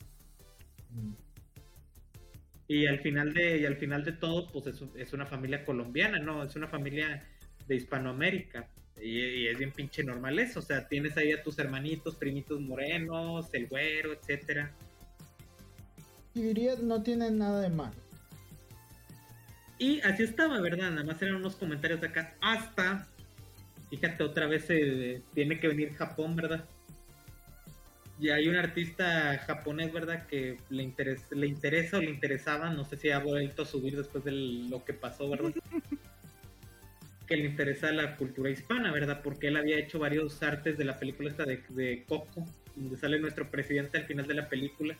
Y al final de todo, pues es una familia colombiana, ¿no? Es una familia de Hispanoamérica. Y es bien pinche normal eso, o sea, tienes ahí a tus hermanitos, primitos morenos, el güero, etcétera. Y diría, no tiene nada de malo. Y así estaba, ¿verdad? Nada más eran unos comentarios de acá. Hasta, fíjate, otra vez tiene que venir Japón, ¿verdad? Y hay un artista japonés, ¿verdad? Que le interesa o le interesaba, no sé si ha vuelto a subir después de lo que pasó, ¿verdad? Que le interesa la cultura hispana, ¿verdad? Porque él había hecho varios artes de la película esta de Coco, donde sale nuestro presidente al final de la película.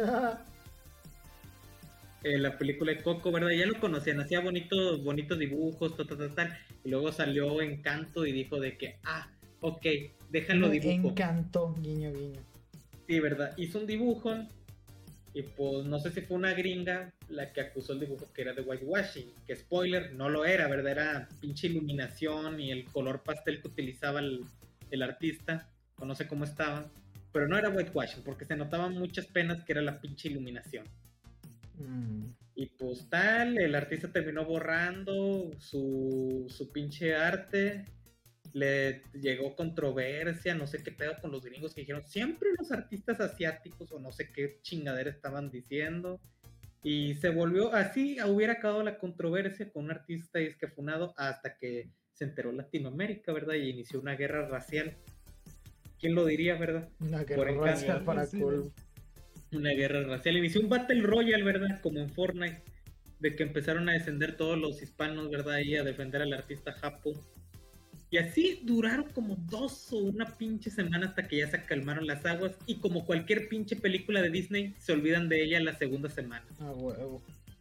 La película de Coco, ¿verdad? Ya lo conocían, hacía bonitos dibujos, tal. Y luego salió Encanto y dijo de que, ok, déjalo dibujo. Encantó, guiño, guiño. Sí, ¿verdad? Hizo un dibujo y pues no sé si fue una gringa la que acusó el dibujo que era de whitewashing, que spoiler, no lo era, ¿verdad? Era pinche iluminación y el color pastel que utilizaba el artista, o no sé cómo estaba, pero no era whitewashing porque se notaban muchas penas que era la pinche iluminación. Y pues tal, el artista terminó borrando su pinche arte, le llegó controversia, no sé qué pedo con los gringos que dijeron, siempre los artistas asiáticos o no sé qué chingadera estaban diciendo, y se volvió así, hubiera acabado la controversia con un artista y es que funado hasta que se enteró Latinoamérica, ¿verdad? Y inició una guerra racial. ¿Quién lo diría, verdad? Una guerra racial para colmo. Una guerra racial. Inició un Battle Royale, ¿verdad? Como en Fortnite, de que empezaron a descender todos los hispanos, ¿verdad? Y a defender al artista Japo. Y así duraron como 2 o una pinche semana hasta que ya se calmaron las aguas. Y como cualquier pinche película de Disney, se olvidan de ella la segunda semana. Huevo.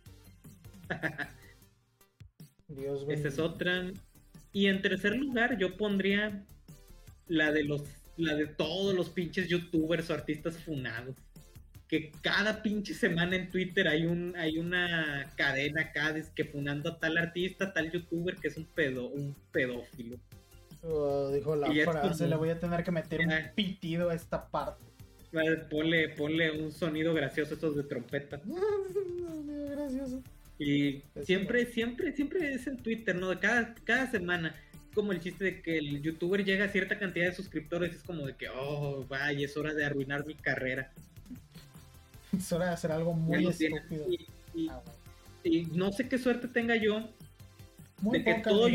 Dios Esa es otra. Y en tercer lugar, yo pondría la de todos los pinches youtubers o artistas funados. Que cada pinche semana en Twitter hay una cadena acá que funando a tal artista, tal youtuber que es un pedófilo. Dijo la frase, como, le voy a tener que meter un pitido a esta parte. Ponle un sonido gracioso estos de trompeta. Sonido gracioso. Y siempre es en Twitter, ¿no? Cada semana. Como el chiste de que el youtuber llega a cierta cantidad de suscriptores, es como de que, vaya, es hora de arruinar mi carrera. Es hora de hacer algo muy estúpido. Y no sé qué suerte tenga yo muy de que todo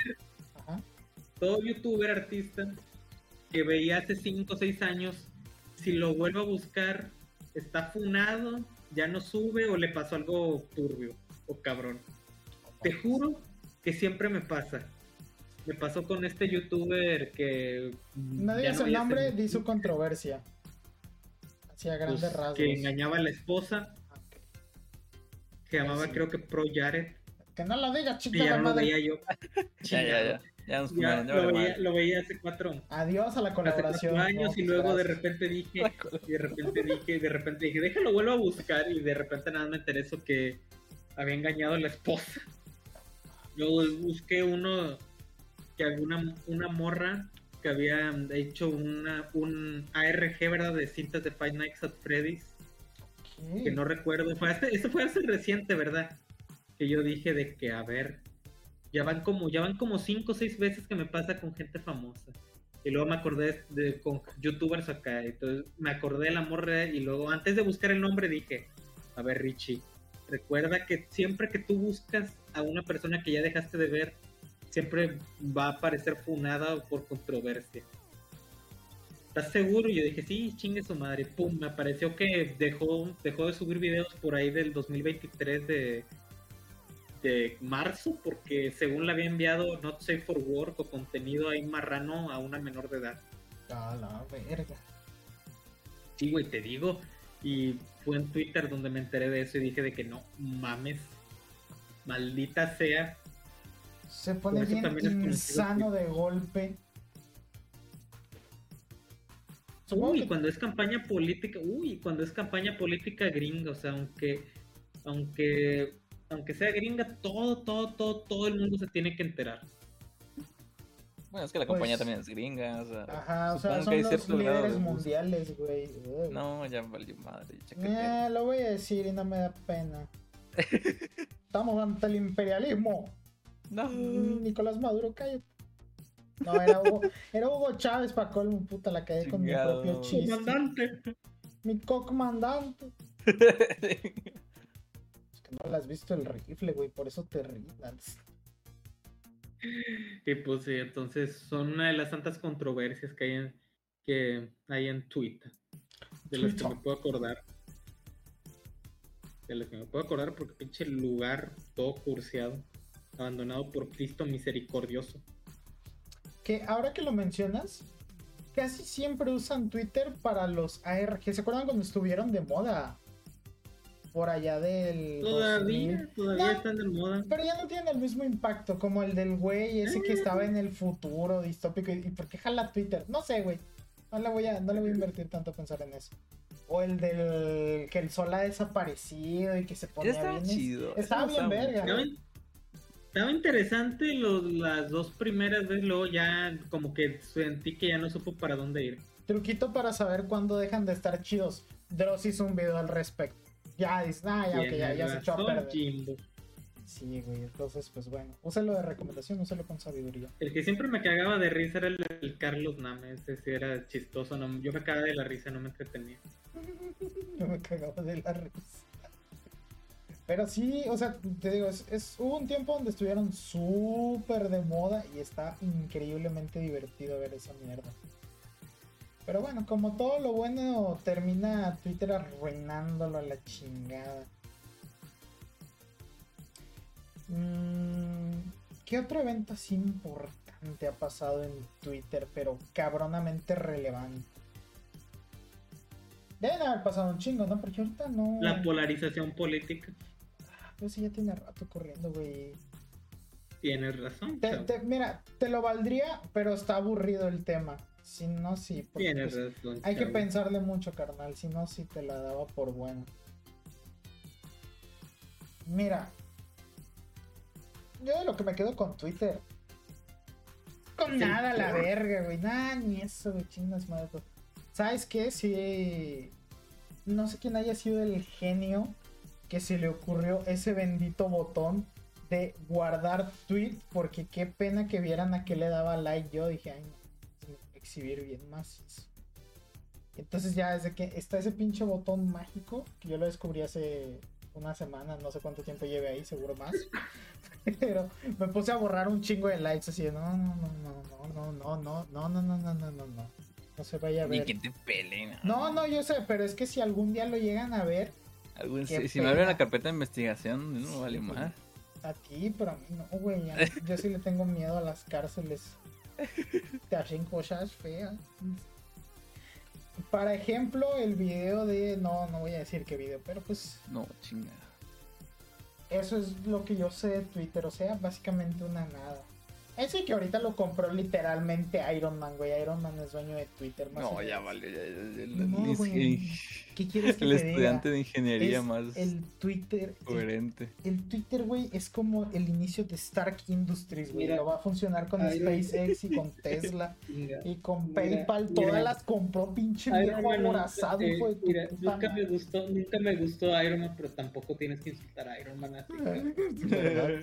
youtuber artista que veía hace 5 o 6 años, si lo vuelvo a buscar, está funado, ya no sube o le pasó algo turbio o cabrón. Te juro que siempre me pasa. Me pasó con este youtuber que... No digas el nombre, di su controversia. Hacia grandes rasgos. Que engañaba a la esposa. Okay. Que llamaba, creo que Pro Jared. Que no lo digas, chica. Ya no lo veía yo. Ya lo veía hace 4 Adiós a la colaboración. Hace 4 años y luego de repente dije, déjalo, vuelvo a buscar. Y de repente nada me enteré eso que había engañado a la esposa. Yo busqué uno que había una morra que había hecho un ARG, ¿verdad? De cintas de Five Nights at Freddy's. Okay. Que no recuerdo. Esto fue hace reciente, ¿verdad? Que yo dije de que, a ver, ya van como 5 o 6 veces que me pasa con gente famosa. Y luego me acordé con youtubers acá. Entonces me acordé de la morra y luego, antes de buscar el nombre, dije, a ver, Richie, recuerda que siempre que tú buscas a una persona que ya dejaste de ver, siempre va a aparecer funada por controversia. ¿Estás seguro? Y yo dije, sí, chingue su madre. Pum, me apareció que dejó de subir videos por ahí del 2023 de marzo, porque según le había enviado Not Safe for Work o contenido ahí marrano a una menor de edad. A la verga. Sí, güey, te digo. Y fue en Twitter donde me enteré de eso y dije de que no mames, maldita sea. Se pone bien insano de golpe. Cuando es campaña política, gringa, o sea, aunque sea gringa, todo el mundo se tiene que enterar. Bueno, es que la compañía también es gringa, o sea... Ajá, o sea, son los líderes mundiales, güey. No, ya valió madre. Lo voy a decir y no me da pena. Estamos ante el imperialismo. No. Nicolás Maduro, cállate. No, era Hugo Chávez, pa' colmo, puta, la caí con mi propio chiste. Comandante. Mi comandante. Es que no le has visto el rifle, güey, por eso te ríes. Y pues sí, entonces son una de las tantas controversias que hay en Twitter. De las que me puedo acordar. Porque pinche lugar todo curseado. Abandonado por Cristo misericordioso. Que ahora que lo mencionas, casi siempre usan Twitter para los ARG. ¿Se acuerdan cuando estuvieron de moda? Por allá del... Todavía están de moda. Pero ya no tienen el mismo impacto como el del güey ese que estaba en el futuro distópico. ¿Y por qué jala Twitter? No sé, güey. No le voy a invertir tanto a pensar en eso. O el del que el sol ha desaparecido y que se ponía estaba bien. Chido. Estaba bien verga. Estaba interesante las dos primeras veces, luego ya como que sentí que ya no supo para dónde ir. Truquito para saber cuándo dejan de estar chidos. Dross hizo un video al respecto. Ya dices, ya se echó a perder. Jimbo. Sí, güey, entonces pues bueno, úsalo de recomendación, úsalo con sabiduría. El que siempre me cagaba de risa era el Carlos Name, ese sí era chistoso, no, yo me cagaba de la risa, no me entretenía. Yo me cagaba de la risa. Pero sí, o sea, te digo, hubo un tiempo donde estuvieron súper de moda y está increíblemente divertido ver esa mierda. Pero bueno, como todo lo bueno termina Twitter arruinándolo a la chingada. ¿Qué otro evento así importante ha pasado en Twitter, pero cabronamente relevante? Deben haber pasado un chingo, ¿no? Porque ahorita no... La polarización política. Pues sí, ya tiene rato corriendo, güey. Tienes razón. Mira, te lo valdría, pero está aburrido el tema. Si no, sí. Tienes razón. Hay que pensarle mucho, carnal. Si no, sí te la daba por bueno. Mira. Yo de lo que me quedo con Twitter. Con nada, la verga, güey. Nada, ni eso, güey. Chingas madre. ¿Sabes qué? Sí. No sé quién haya sido el genio que se le ocurrió ese bendito botón de guardar tweet. Porque qué pena que vieran a qué le daba like. Yo dije, ay, no, exhibir bien más. Entonces ya desde que está ese pinche botón mágico, que yo lo descubrí hace una semana, no sé cuánto tiempo lleve ahí, seguro más. Pero me puse a borrar un chingo de likes así de no se vaya a ver. Ni que te peleen. No, yo sé, pero es que si algún día lo llegan a ver. Si me abren la carpeta de investigación, no vale más. A ti, pero a mí no, güey. Yo sí le tengo miedo a las cárceles. Te hacen cosas feas. Para ejemplo, el video de... No voy a decir qué video, pero pues... No, chingada. Eso es lo que yo sé de Twitter, o sea, básicamente una nada. Ese que ahorita lo compró literalmente Iron Man, güey. Iron Man es dueño de Twitter. Más no, ya vale. No, güey. ¿Qué quieres que te diga? El estudiante de ingeniería más el Twitter coherente. El Twitter, güey, es como el inicio de Stark Industries, güey. Lo va a funcionar con SpaceX y con Tesla y con PayPal. Todas las compró pinche viejo aborazado, hijo de tu puta madre. Nunca me gustó Iron Man, pero tampoco tienes que insultar a Iron Man así. ¿Verdad?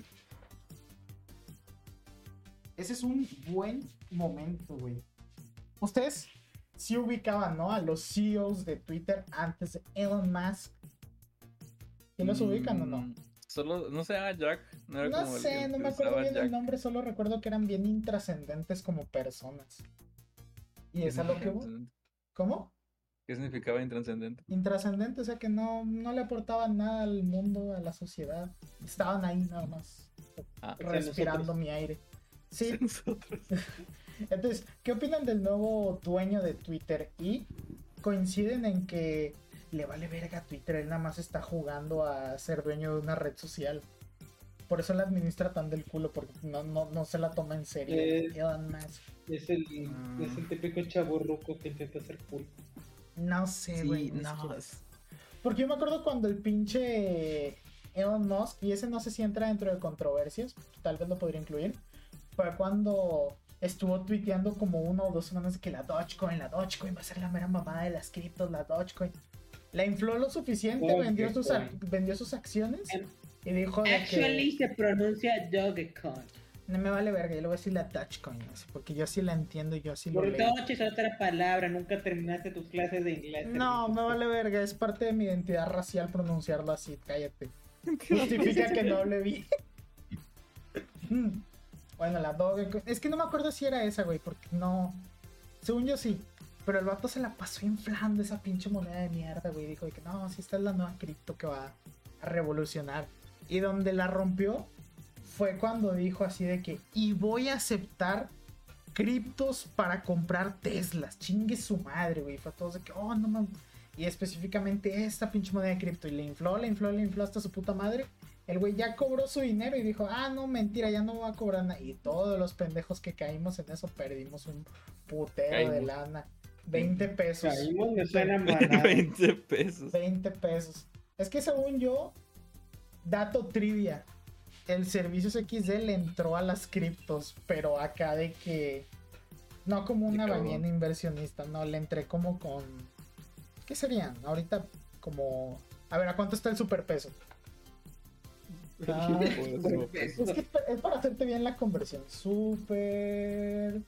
Ese es un buen momento, güey. Ustedes sí ubicaban, ¿no? A los CEOs de Twitter antes de Elon Musk. ¿Y los ubican o no? Solo, no sé, Jack. No sé, no me acuerdo bien el nombre, solo recuerdo que eran bien intrascendentes como personas. Y es a lo que... ¿Cómo? ¿Qué significaba intrascendente? Intrascendente, o sea que no le aportaban nada al mundo, a la sociedad. Estaban ahí nada más, respirando mi aire. Sí. Entonces, ¿qué opinan del nuevo dueño de Twitter? Y coinciden en que le vale verga a Twitter, él nada más está jugando a ser dueño de una red social. Por eso la administra tan del culo, porque no se la toma en serio. Elon Musk. Es el típico chavorruco que intenta ser cool. No sé, güey. Sí, no. Porque yo me acuerdo cuando el pinche Elon Musk, y ese no sé si entra dentro de controversias, tal vez lo podría incluir, fue cuando estuvo tuiteando como 1 o 2 semanas de que la Dogecoin va a ser la mera mamada de las criptos, la Dogecoin. La infló lo suficiente, vendió sus acciones y dijo de Actually se pronuncia Dogecoin. No me vale verga, yo le voy a decir la Dogecoin, porque yo sí la entiendo y yo sí lo leo. Doge es otra palabra, nunca terminaste tus clases de inglés. No, me vale verga, es parte de mi identidad racial pronunciarlo así, cállate. Justifica que no hable bien. Bueno, la Dogecoin, es que no me acuerdo si era esa, güey, porque no... Según yo sí, pero el vato se la pasó inflando esa pinche moneda de mierda, güey. Dijo que no, si esta es la nueva cripto que va a revolucionar. Y donde la rompió fue cuando dijo así de que, y voy a aceptar criptos para comprar Teslas. Chingue su madre, güey. Fue todo de que, oh, no mames. Y específicamente esta pinche moneda de cripto. Y le infló hasta su puta madre. El güey ya cobró su dinero y dijo, ah, no, mentira, ya no va a cobrar nada. Y todos los pendejos que caímos en eso perdimos un putero de lana. 20 pesos. Caímos, me suena mal. 20 pesos. 20 pesos. Es que según yo, dato trivia, el Servicios XD le entró a las criptos, pero acá de que... No como una ballena inversionista, no, le entré como con... ¿Qué serían? Ahorita como... A ver, ¿a cuánto está el superpeso? Es que es para hacerte bien la conversión. Super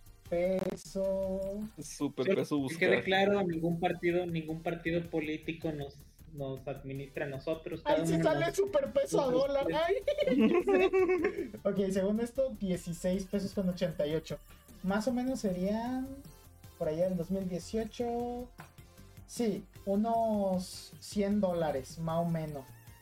peso buscar. Quede claro, ningún partido político nos administra a nosotros. Ahí sí sale super peso a dólar. Ay. Ok, según esto, 16 pesos con 88. Más o menos serían por allá en 2018. Sí, unos $100, más o menos.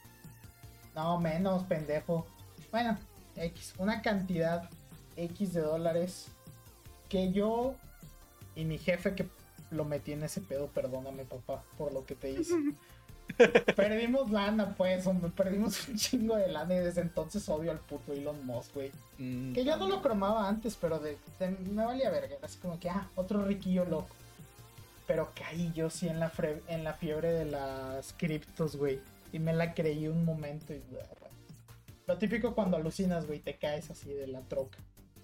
No, menos, pendejo. Bueno, X, una cantidad X de dólares que yo y mi jefe que lo metí en ese pedo, perdóname papá por lo que te hice. Perdimos lana, pues, hombre, perdimos un chingo de lana y desde entonces odio al puto Elon Musk, güey. Que yo no lo cromaba antes, pero me valía verga, así como que, otro riquillo loco. Pero caí yo sí en la fiebre de las criptos, güey. Y me la creí un momento y... Lo típico cuando alucinas, güey, te caes así de la troca.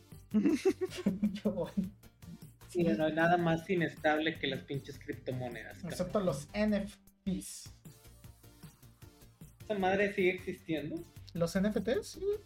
Bueno. Sí, no hay nada más inestable que las pinches criptomonedas. Excepto los NFTs. ¿Esa madre sigue existiendo? ¿Los NFTs? Sí, güey.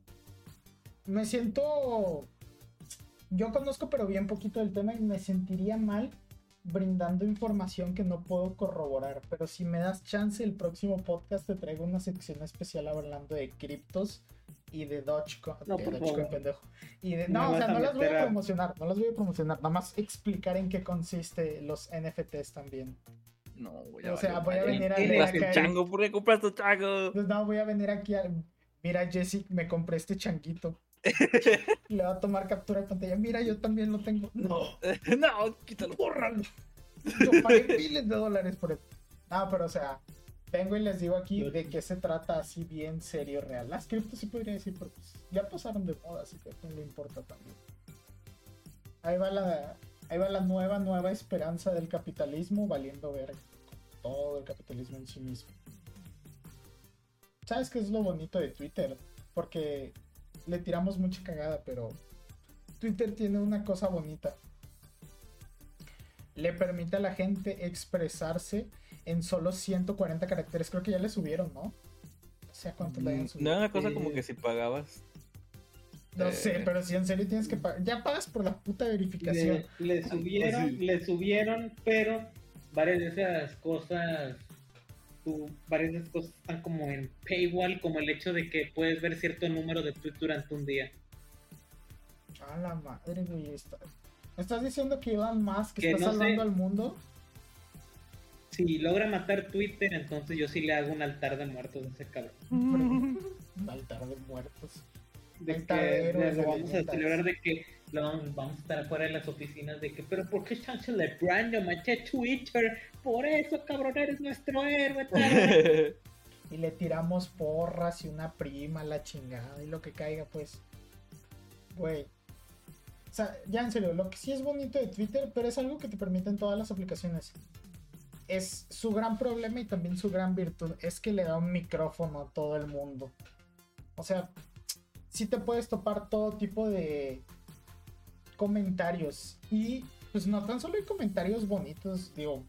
Me siento... Yo conozco pero bien poquito del tema y me sentiría mal brindando información que no puedo corroborar, pero si me das chance el próximo podcast te traigo una sección especial hablando de criptos y de Dogecoin, pendejo. Y de, no, o sea, no las voy a promocionar, nada más explicar en qué consiste los NFTs también. No, voy a venir a leer acá. Chango, ¿por qué compras tu chango? Pues no, voy a venir aquí mira, Jesse, me compré este changuito. Le va a tomar captura de pantalla. Mira, yo también lo tengo. No, quítalo. Bórralo. Yo pagué miles de dólares por él. No, pero o sea, vengo y les digo aquí de qué se trata así bien serio, real. Las criptos sí podría decir, porque ya pasaron de moda, así que a quién le importa también. Ahí va la nueva esperanza del capitalismo valiendo ver todo el capitalismo en sí mismo. ¿Sabes qué es lo bonito de Twitter? Porque le tiramos mucha cagada, pero Twitter tiene una cosa bonita. Le permite a la gente expresarse en solo 140 caracteres. Creo que ya le subieron, ¿no? O sea, ¿cuánto le hayan subido? No, una cosa como que si pagabas. No sé, pero si en serio tienes que pagar. Ya pagas por la puta verificación. Le subieron, pero varias de esas cosas están como en paywall, como el hecho de que puedes ver cierto número de tweets durante un día. A la madre, güey. ¿Estás diciendo que Elon Musk está salvando al mundo? Si logra matar Twitter, entonces yo sí le hago un altar de muertos a ese cabrón. Un altar de muertos. Vamos a celebrar de que vamos a estar afuera de las oficinas de que, pero ¿por qué están celebrando? Maté Twitter, por eso, cabrón, eres nuestro héroe. Y le tiramos porras y una prima, la chingada y lo que caiga, pues. Güey. O sea, ya en serio, lo que sí es bonito de Twitter, pero es algo que te permiten todas las aplicaciones. Es su gran problema y también su gran virtud, es que le da un micrófono a todo el mundo. O sea, sí te puedes topar todo tipo de comentarios y pues no tan solo hay comentarios bonitos, digo,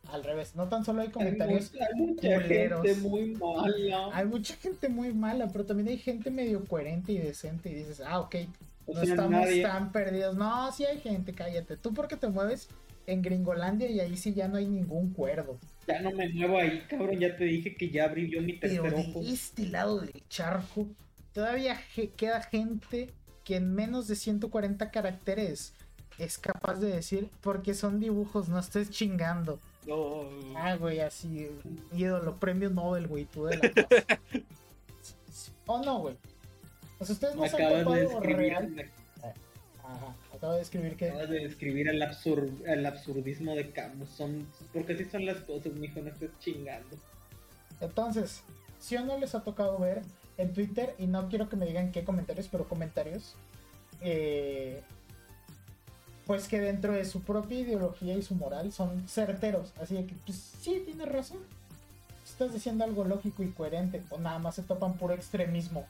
al revés. No tan solo hay comentarios hay mucha culeros. gente muy mala. Hay mucha gente muy mala, pero también hay gente medio coherente y decente. Y dices, ok, no sea, estamos nadie. tan perdidos. No, sí hay gente, cállate. Tú porque te mueves en Gringolandia y ahí sí ya no hay ningún cuerdo. Ya no me muevo ahí, cabrón. Ya te dije que ya abrí yo mi tercer Pero ojo. de este lado del charco, todavía queda gente que en menos de 140 caracteres es capaz de decir, porque son dibujos, no estés chingando. No. Güey, así, ídolo, premio Nobel, güey, tú de la paz. ¿O no, güey? O sea, ustedes no se han topado real. Ajá, acabo de describir que... Acabas de describir el absurdismo de Camus. Porque así son las cosas, mijo, no estés chingando. Entonces, si o no les ha tocado ver en Twitter, y no quiero que me digan qué comentarios, pero comentarios, pues que dentro de su propia ideología y su moral son certeros. Así que, pues sí, tienes razón. Estás diciendo algo lógico y coherente, o nada más se topan puro extremismo.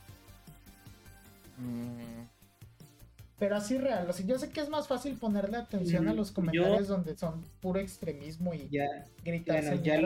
Pero así real, o sea, yo sé que es más fácil ponerle atención a los comentarios donde son puro extremismo y gritar. Bueno, ya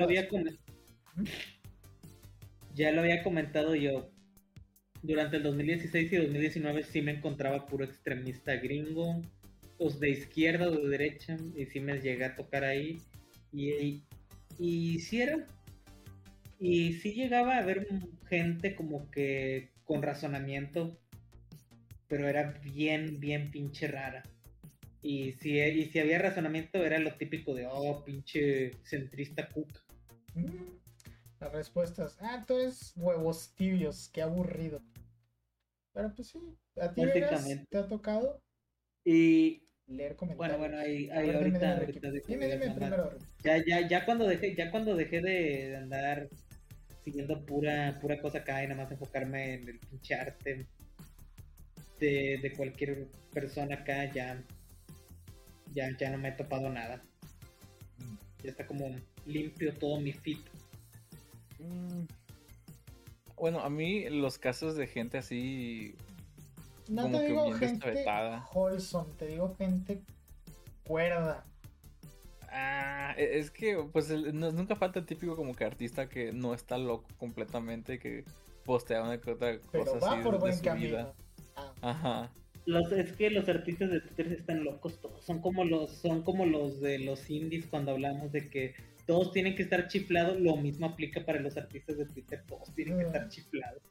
lo había comentado yo. Durante el 2016 y 2019 sí me encontraba puro extremista gringo, o de izquierda o de derecha, y sí me llegué a tocar ahí. Y sí era. Y sí llegaba a haber gente como que con razonamiento, pero era bien, bien pinche rara. Y si había razonamiento, era lo típico de, pinche centrista cook. Las respuestas, tú eres huevos tibios, qué aburrido. Pero pues sí, a ti te ha tocado y leer comentarios. Bueno, ahí ahorita dime primero. Ya cuando dejé de andar siguiendo pura cosa acá y nada más enfocarme en el pinche arte de cualquier persona acá, ya no me he topado nada. Ya está como limpio todo mi feed. Bueno, a mí los casos de gente así... No como te que digo bien gente wholesome, te digo gente cuerda. Es que pues nunca falta el típico como que artista que no está loco completamente, que postea una cosa pero va así por de buen su camino. vida. Ajá. Es que los artistas de Twitter están locos todos. Son como los de los indies cuando hablamos de que todos tienen que estar chiflados. Lo mismo aplica para los artistas de Twitter. Todos tienen que estar chiflados.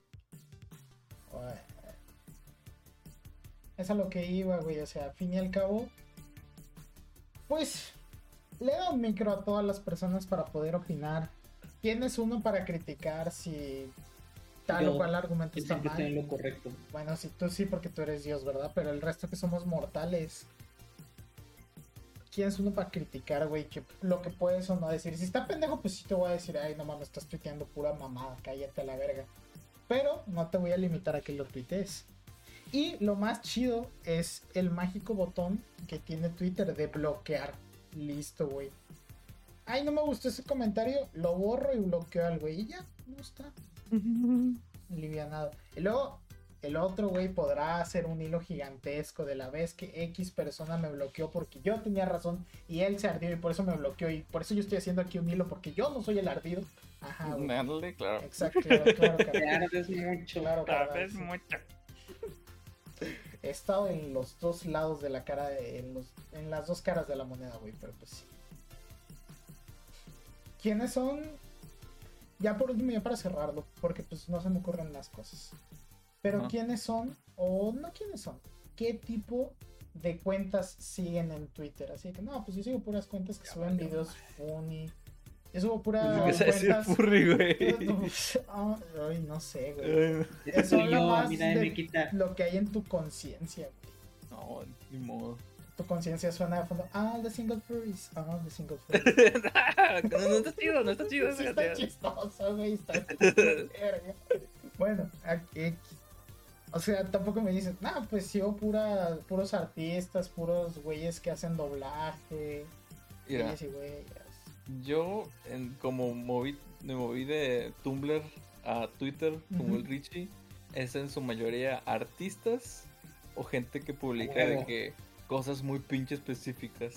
Es a lo que iba, güey. O sea, al fin y al cabo, pues le da un micro a todas las personas para poder opinar. ¿Quién es uno para criticar si tal o cual argumento está mal? Estoy en lo correcto. Bueno, sí, tú sí, porque tú eres Dios, ¿verdad? Pero el resto que somos mortales, ¿quién es uno para criticar, güey? Que lo que puedes o no decir. Si está pendejo, pues sí te voy a decir, ay, no mames, estás tuiteando pura mamada, cállate a la verga. Pero no te voy a limitar a que lo tuitees. Y lo más chido es el mágico botón que tiene Twitter de bloquear. Listo, güey. Ay, no me gustó ese comentario, lo borro y bloqueo al güey. Y ya, no está. Alivianado. Y luego, el otro güey podrá hacer un hilo gigantesco de la vez que X persona me bloqueó porque yo tenía razón y él se ardió y por eso me bloqueó. Y por eso yo estoy haciendo aquí un hilo porque yo no soy el ardido. Ajá, güey. Ándale, claro. Exacto, claro. Te ardes mucho. Claro, Te ardes mucho. He estado en los dos lados de la cara, en las dos caras de la moneda, güey, pero pues sí. ¿Quiénes son? Ya por último, ya para cerrarlo, porque pues no se me ocurren las cosas. Pero ¿quiénes son? O no quiénes son. ¿Qué tipo de cuentas siguen en Twitter? Así que no, pues yo sigo puras cuentas que suben videos funny. Yo subo puras cuentas... furry, güey. Ay, no sé, güey. Eso es lo más de lo que hay en tu conciencia, güey. No, ni modo. Tu conciencia suena de fondo. The single furries. The single furries. No está chido, no está chido. Sí, está chistoso, güey. Está bueno, aquí. O sea, tampoco me dices, pues sigo puros artistas, puros güeyes que hacen doblaje. Mira, yo como me moví de Tumblr a Twitter, como el Richie, es en su mayoría artistas o gente que publica de que cosas muy pinche específicas.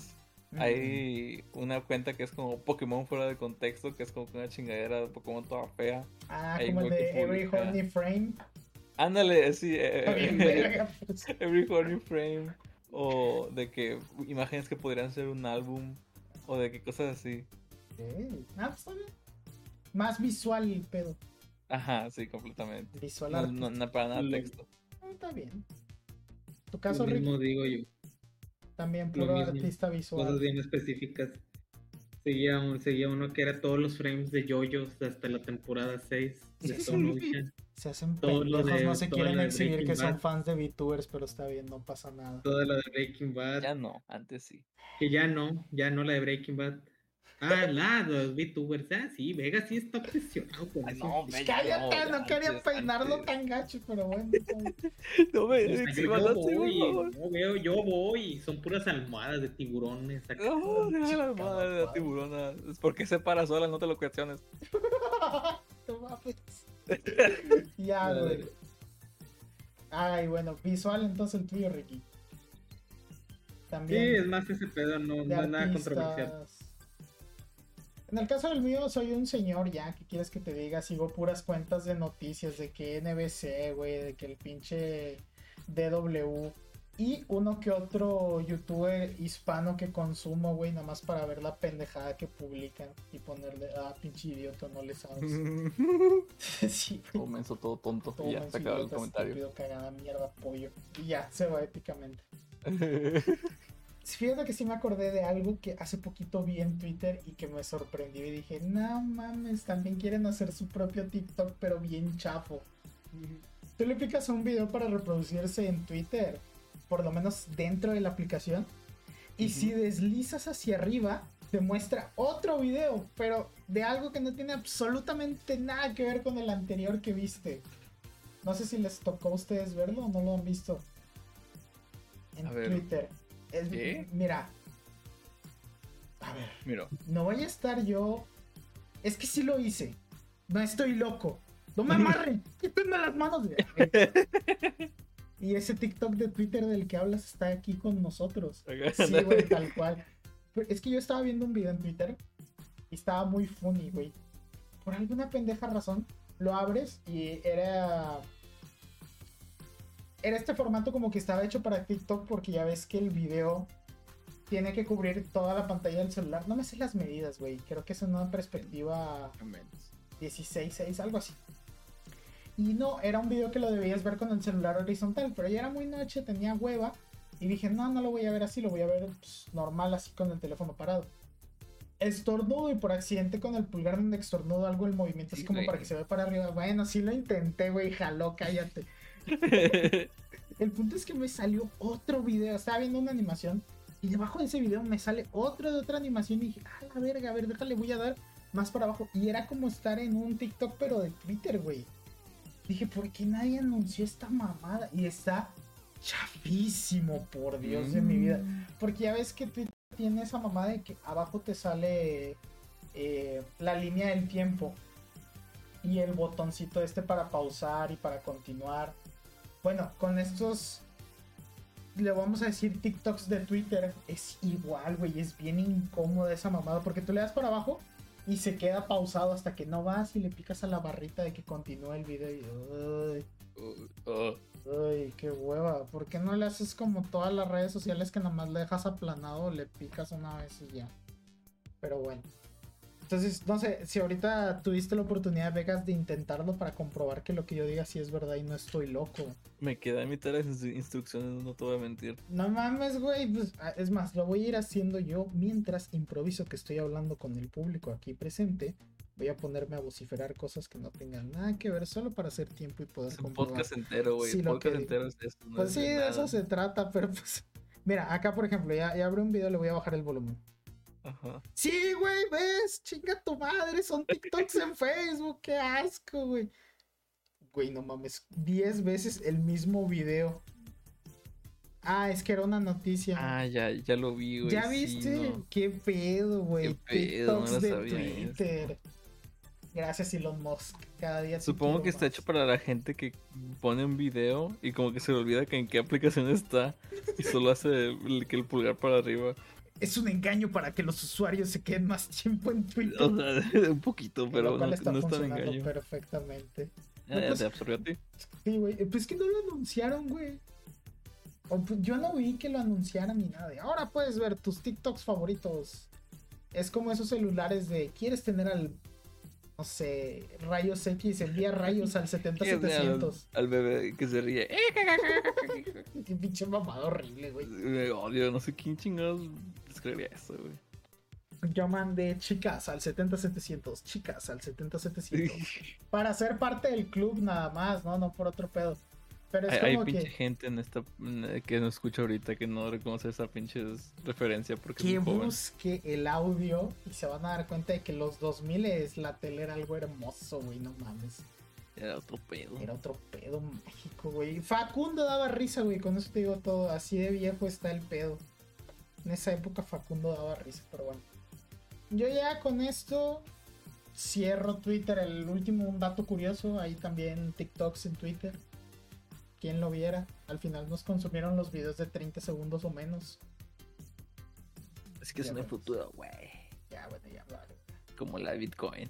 Hay una cuenta que es como Pokémon fuera de contexto, que es como una chingadera de Pokémon toda fea. Hay como el de Every Horny Frame. Ándale, sí. Every Horny Frame. O de que imágenes que podrían ser un álbum. O de que cosas así. Pues está bien. Más visual el pedo. Ajá, sí, completamente. Visual no para nada texto. Está bien. ¿Tu caso, Lo mismo Rick? digo yo. También puro artista visual. Cosas bien específicas. Seguía uno que era todos los frames de JoJo's hasta la temporada 6 de Stone Ocean. Se hacen pendejos, no se quieren exhibir que son fans de VTubers, pero está bien, no pasa nada. Toda la de Breaking Bad. Ya no, antes sí. Que ya no la de Breaking Bad. Los VTubers, sí, Vega sí está obsesionado con eso. No, cállate, no quería peinarlo tan gacho, pero bueno. No me yo voy, son puras almohadas de tiburones. No, deja la almohada de la tiburona. Es porque se para sola, no te lo cuestiones. Ya, güey. Ay, bueno, visual entonces el tuyo, Ricky. También. Sí, es más ese pedo, no es nada controversial. En el caso del mío, soy un señor ya, ¿qué quieres que te diga? Sigo puras cuentas de noticias, de que NBC, güey, de que el pinche DW y uno que otro youtuber hispano que consumo, güey, nada más para ver la pendejada que publican y ponerle, pinche idiota, no le sabes. Sí, todo menso, todo tonto, y ya se acaba el comentario. Estúpido, cagada, mierda, pollo. Y ya, se va épicamente. Fíjate que sí me acordé de algo que hace poquito vi en Twitter y que me sorprendió y dije, no mames, también quieren hacer su propio TikTok, pero bien chafo. Tú le picas a un video para reproducirse en Twitter, por lo menos dentro de la aplicación, y si deslizas hacia arriba, te muestra otro video, pero de algo que no tiene absolutamente nada que ver con el anterior que viste. No sé si les tocó a ustedes verlo o no lo han visto en Twitter. ¿Qué? Mira. A ver. Mira. No voy a estar yo. Es que sí lo hice. No estoy loco. No me amarren. Quítenme las manos. Y ese TikTok de Twitter del que hablas está aquí con nosotros. Sí, güey, tal cual. Es que yo estaba viendo un video en Twitter y estaba muy funny, güey. Por alguna pendeja razón, lo abres y era este formato como que estaba hecho para TikTok, porque ya ves que el video tiene que cubrir toda la pantalla del celular. No me sé las medidas, güey. Creo que es en una perspectiva 16:6, algo así. Y no, era un video que lo debías ver con el celular horizontal, pero ya era muy noche, tenía hueva. Y dije, no lo voy a ver así, lo voy a ver pues, normal, así con el teléfono parado. Estornudo y por accidente con el pulgar donde estornudo algo, el movimiento así como para que se vea para arriba. Bueno, sí lo intenté, güey, jaló, cállate. El punto es que me salió otro video. Estaba viendo una animación y debajo de ese video me sale otro de otra animación y dije, la verga, a ver, déjale, voy a dar más para abajo. Y era como estar en un TikTok pero de Twitter, güey. Dije, ¿por qué nadie anunció esta mamada? Y está chafísimo, por Dios de mi vida. Porque ya ves que Twitter tiene esa mamada de que abajo te sale la línea del tiempo y el botoncito para pausar y para continuar. Bueno, con estos, le vamos a decir TikToks de Twitter, es igual, güey, es bien incómoda esa mamada, porque tú le das para abajo y se queda pausado hasta que no vas y le picas a la barrita de que continúe el video y ay, qué hueva. ¿Por qué no le haces como todas las redes sociales que nada más le dejas aplanado, le picas una vez y ya? Pero bueno. Entonces, no sé, si ahorita tuviste la oportunidad, Vegas, de intentarlo para comprobar que lo que yo diga sí es verdad y no estoy loco. Me queda a mitad de las instrucciones, no te voy a mentir. No mames, güey. Pues, es más, lo voy a ir haciendo yo mientras improviso que estoy hablando con el público aquí presente. Voy a ponerme a vociferar cosas que no tengan nada que ver, solo para hacer tiempo y poder comprobar. Un podcast entero, güey. Sí, podcast entero es eso. No pues es sí, de eso se trata, pero pues... Mira, acá por ejemplo, ya abro un video, le voy a bajar el volumen. Ajá. Sí, güey, ves, chinga tu madre, son TikToks en Facebook, qué asco, güey. Güey, no mames, 10 veces el mismo video. Es que era una noticia. Ya lo vi, güey. ¿Ya viste? Sí, no. Qué pedo, güey. TikToks de Twitter. Esto. Gracias, Elon Musk. Cada día. Supongo que está hecho para la gente que pone un video y como que se le olvida que en qué aplicación está y solo hace que el pulgar para arriba. es un engaño para que los usuarios se queden más tiempo en Twitter. O sea, un poquito, pero no es tan engaño. Perfectamente. Ya te absorbió a ti. Sí, güey. Pues que no lo anunciaron, güey. Yo no vi que lo anunciaran ni nada. Ahora puedes ver tus TikToks favoritos. Es como esos celulares de ¿quieres tener al, no sé, rayos X? Envía rayos al 70700. Al bebé que se ríe. Qué pinche mamado horrible, güey. Me odio, no sé quién chingados descargaría eso, güey. Yo mandé chicas al 70700, chicas al 70700. Para ser parte del club nada más, no por otro pedo. Pero es hay como pinche que gente en esta que nos escucha ahorita que no reconoce esa pinche referencia porque que es muy joven. busque el audio y se van a dar cuenta de que los 2000 la tele era algo hermoso, güey, no mames. Era otro pedo. Era otro pedo mágico, güey. Facundo daba risa, güey, con eso te digo todo. Así de viejo está el pedo. En esa época Facundo daba risa, pero bueno. Yo ya con esto cierro Twitter. El último, un dato curioso, ahí también TikToks en Twitter. Quien lo viera, al final nos consumieron los videos de 30 segundos o menos. Es que es en el futuro, güey. Ya, bueno, ya, vale. Como la Bitcoin.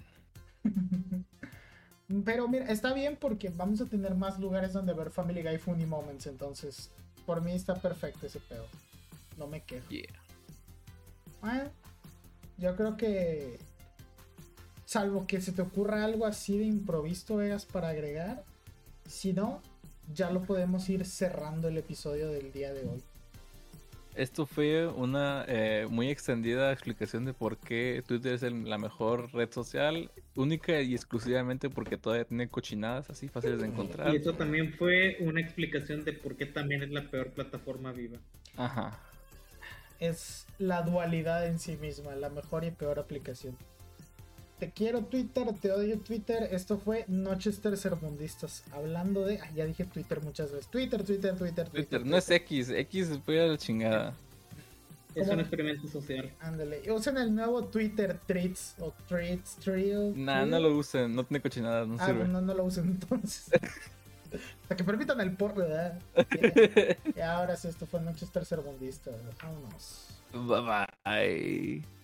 Pero mira, está bien porque vamos a tener más lugares donde ver Family Guy Funny Moments. Entonces, por mí está perfecto ese pedo. No me quejo. Yeah. Bueno, yo creo que, salvo que se te ocurra algo así de improviso, Vegas, para agregar. Si no, ya lo podemos ir cerrando el episodio del día de hoy. Esto fue una muy extendida explicación de por qué Twitter es la mejor red social, única y exclusivamente porque todavía tiene cochinadas así fáciles de encontrar. Y eso también fue una explicación de por qué también es la peor plataforma viva. Ajá. Es la dualidad en sí misma, la mejor y peor aplicación. Te quiero Twitter, te odio Twitter. Esto fue Noches Tercermundistas. Hablando de... ya dije Twitter muchas veces. Twitter. No es X fue a la chingada. Es un experimento social. Ándale. Usen el nuevo Twitter Treats o Treats Trio. Nah, no lo usen, no tiene cochinadas, no sirve. No lo usen entonces. Hasta que permitan el porno, ¿verdad? Y ahora sí, esto fue Noches Tercermundistas. Vámonos. Bye bye.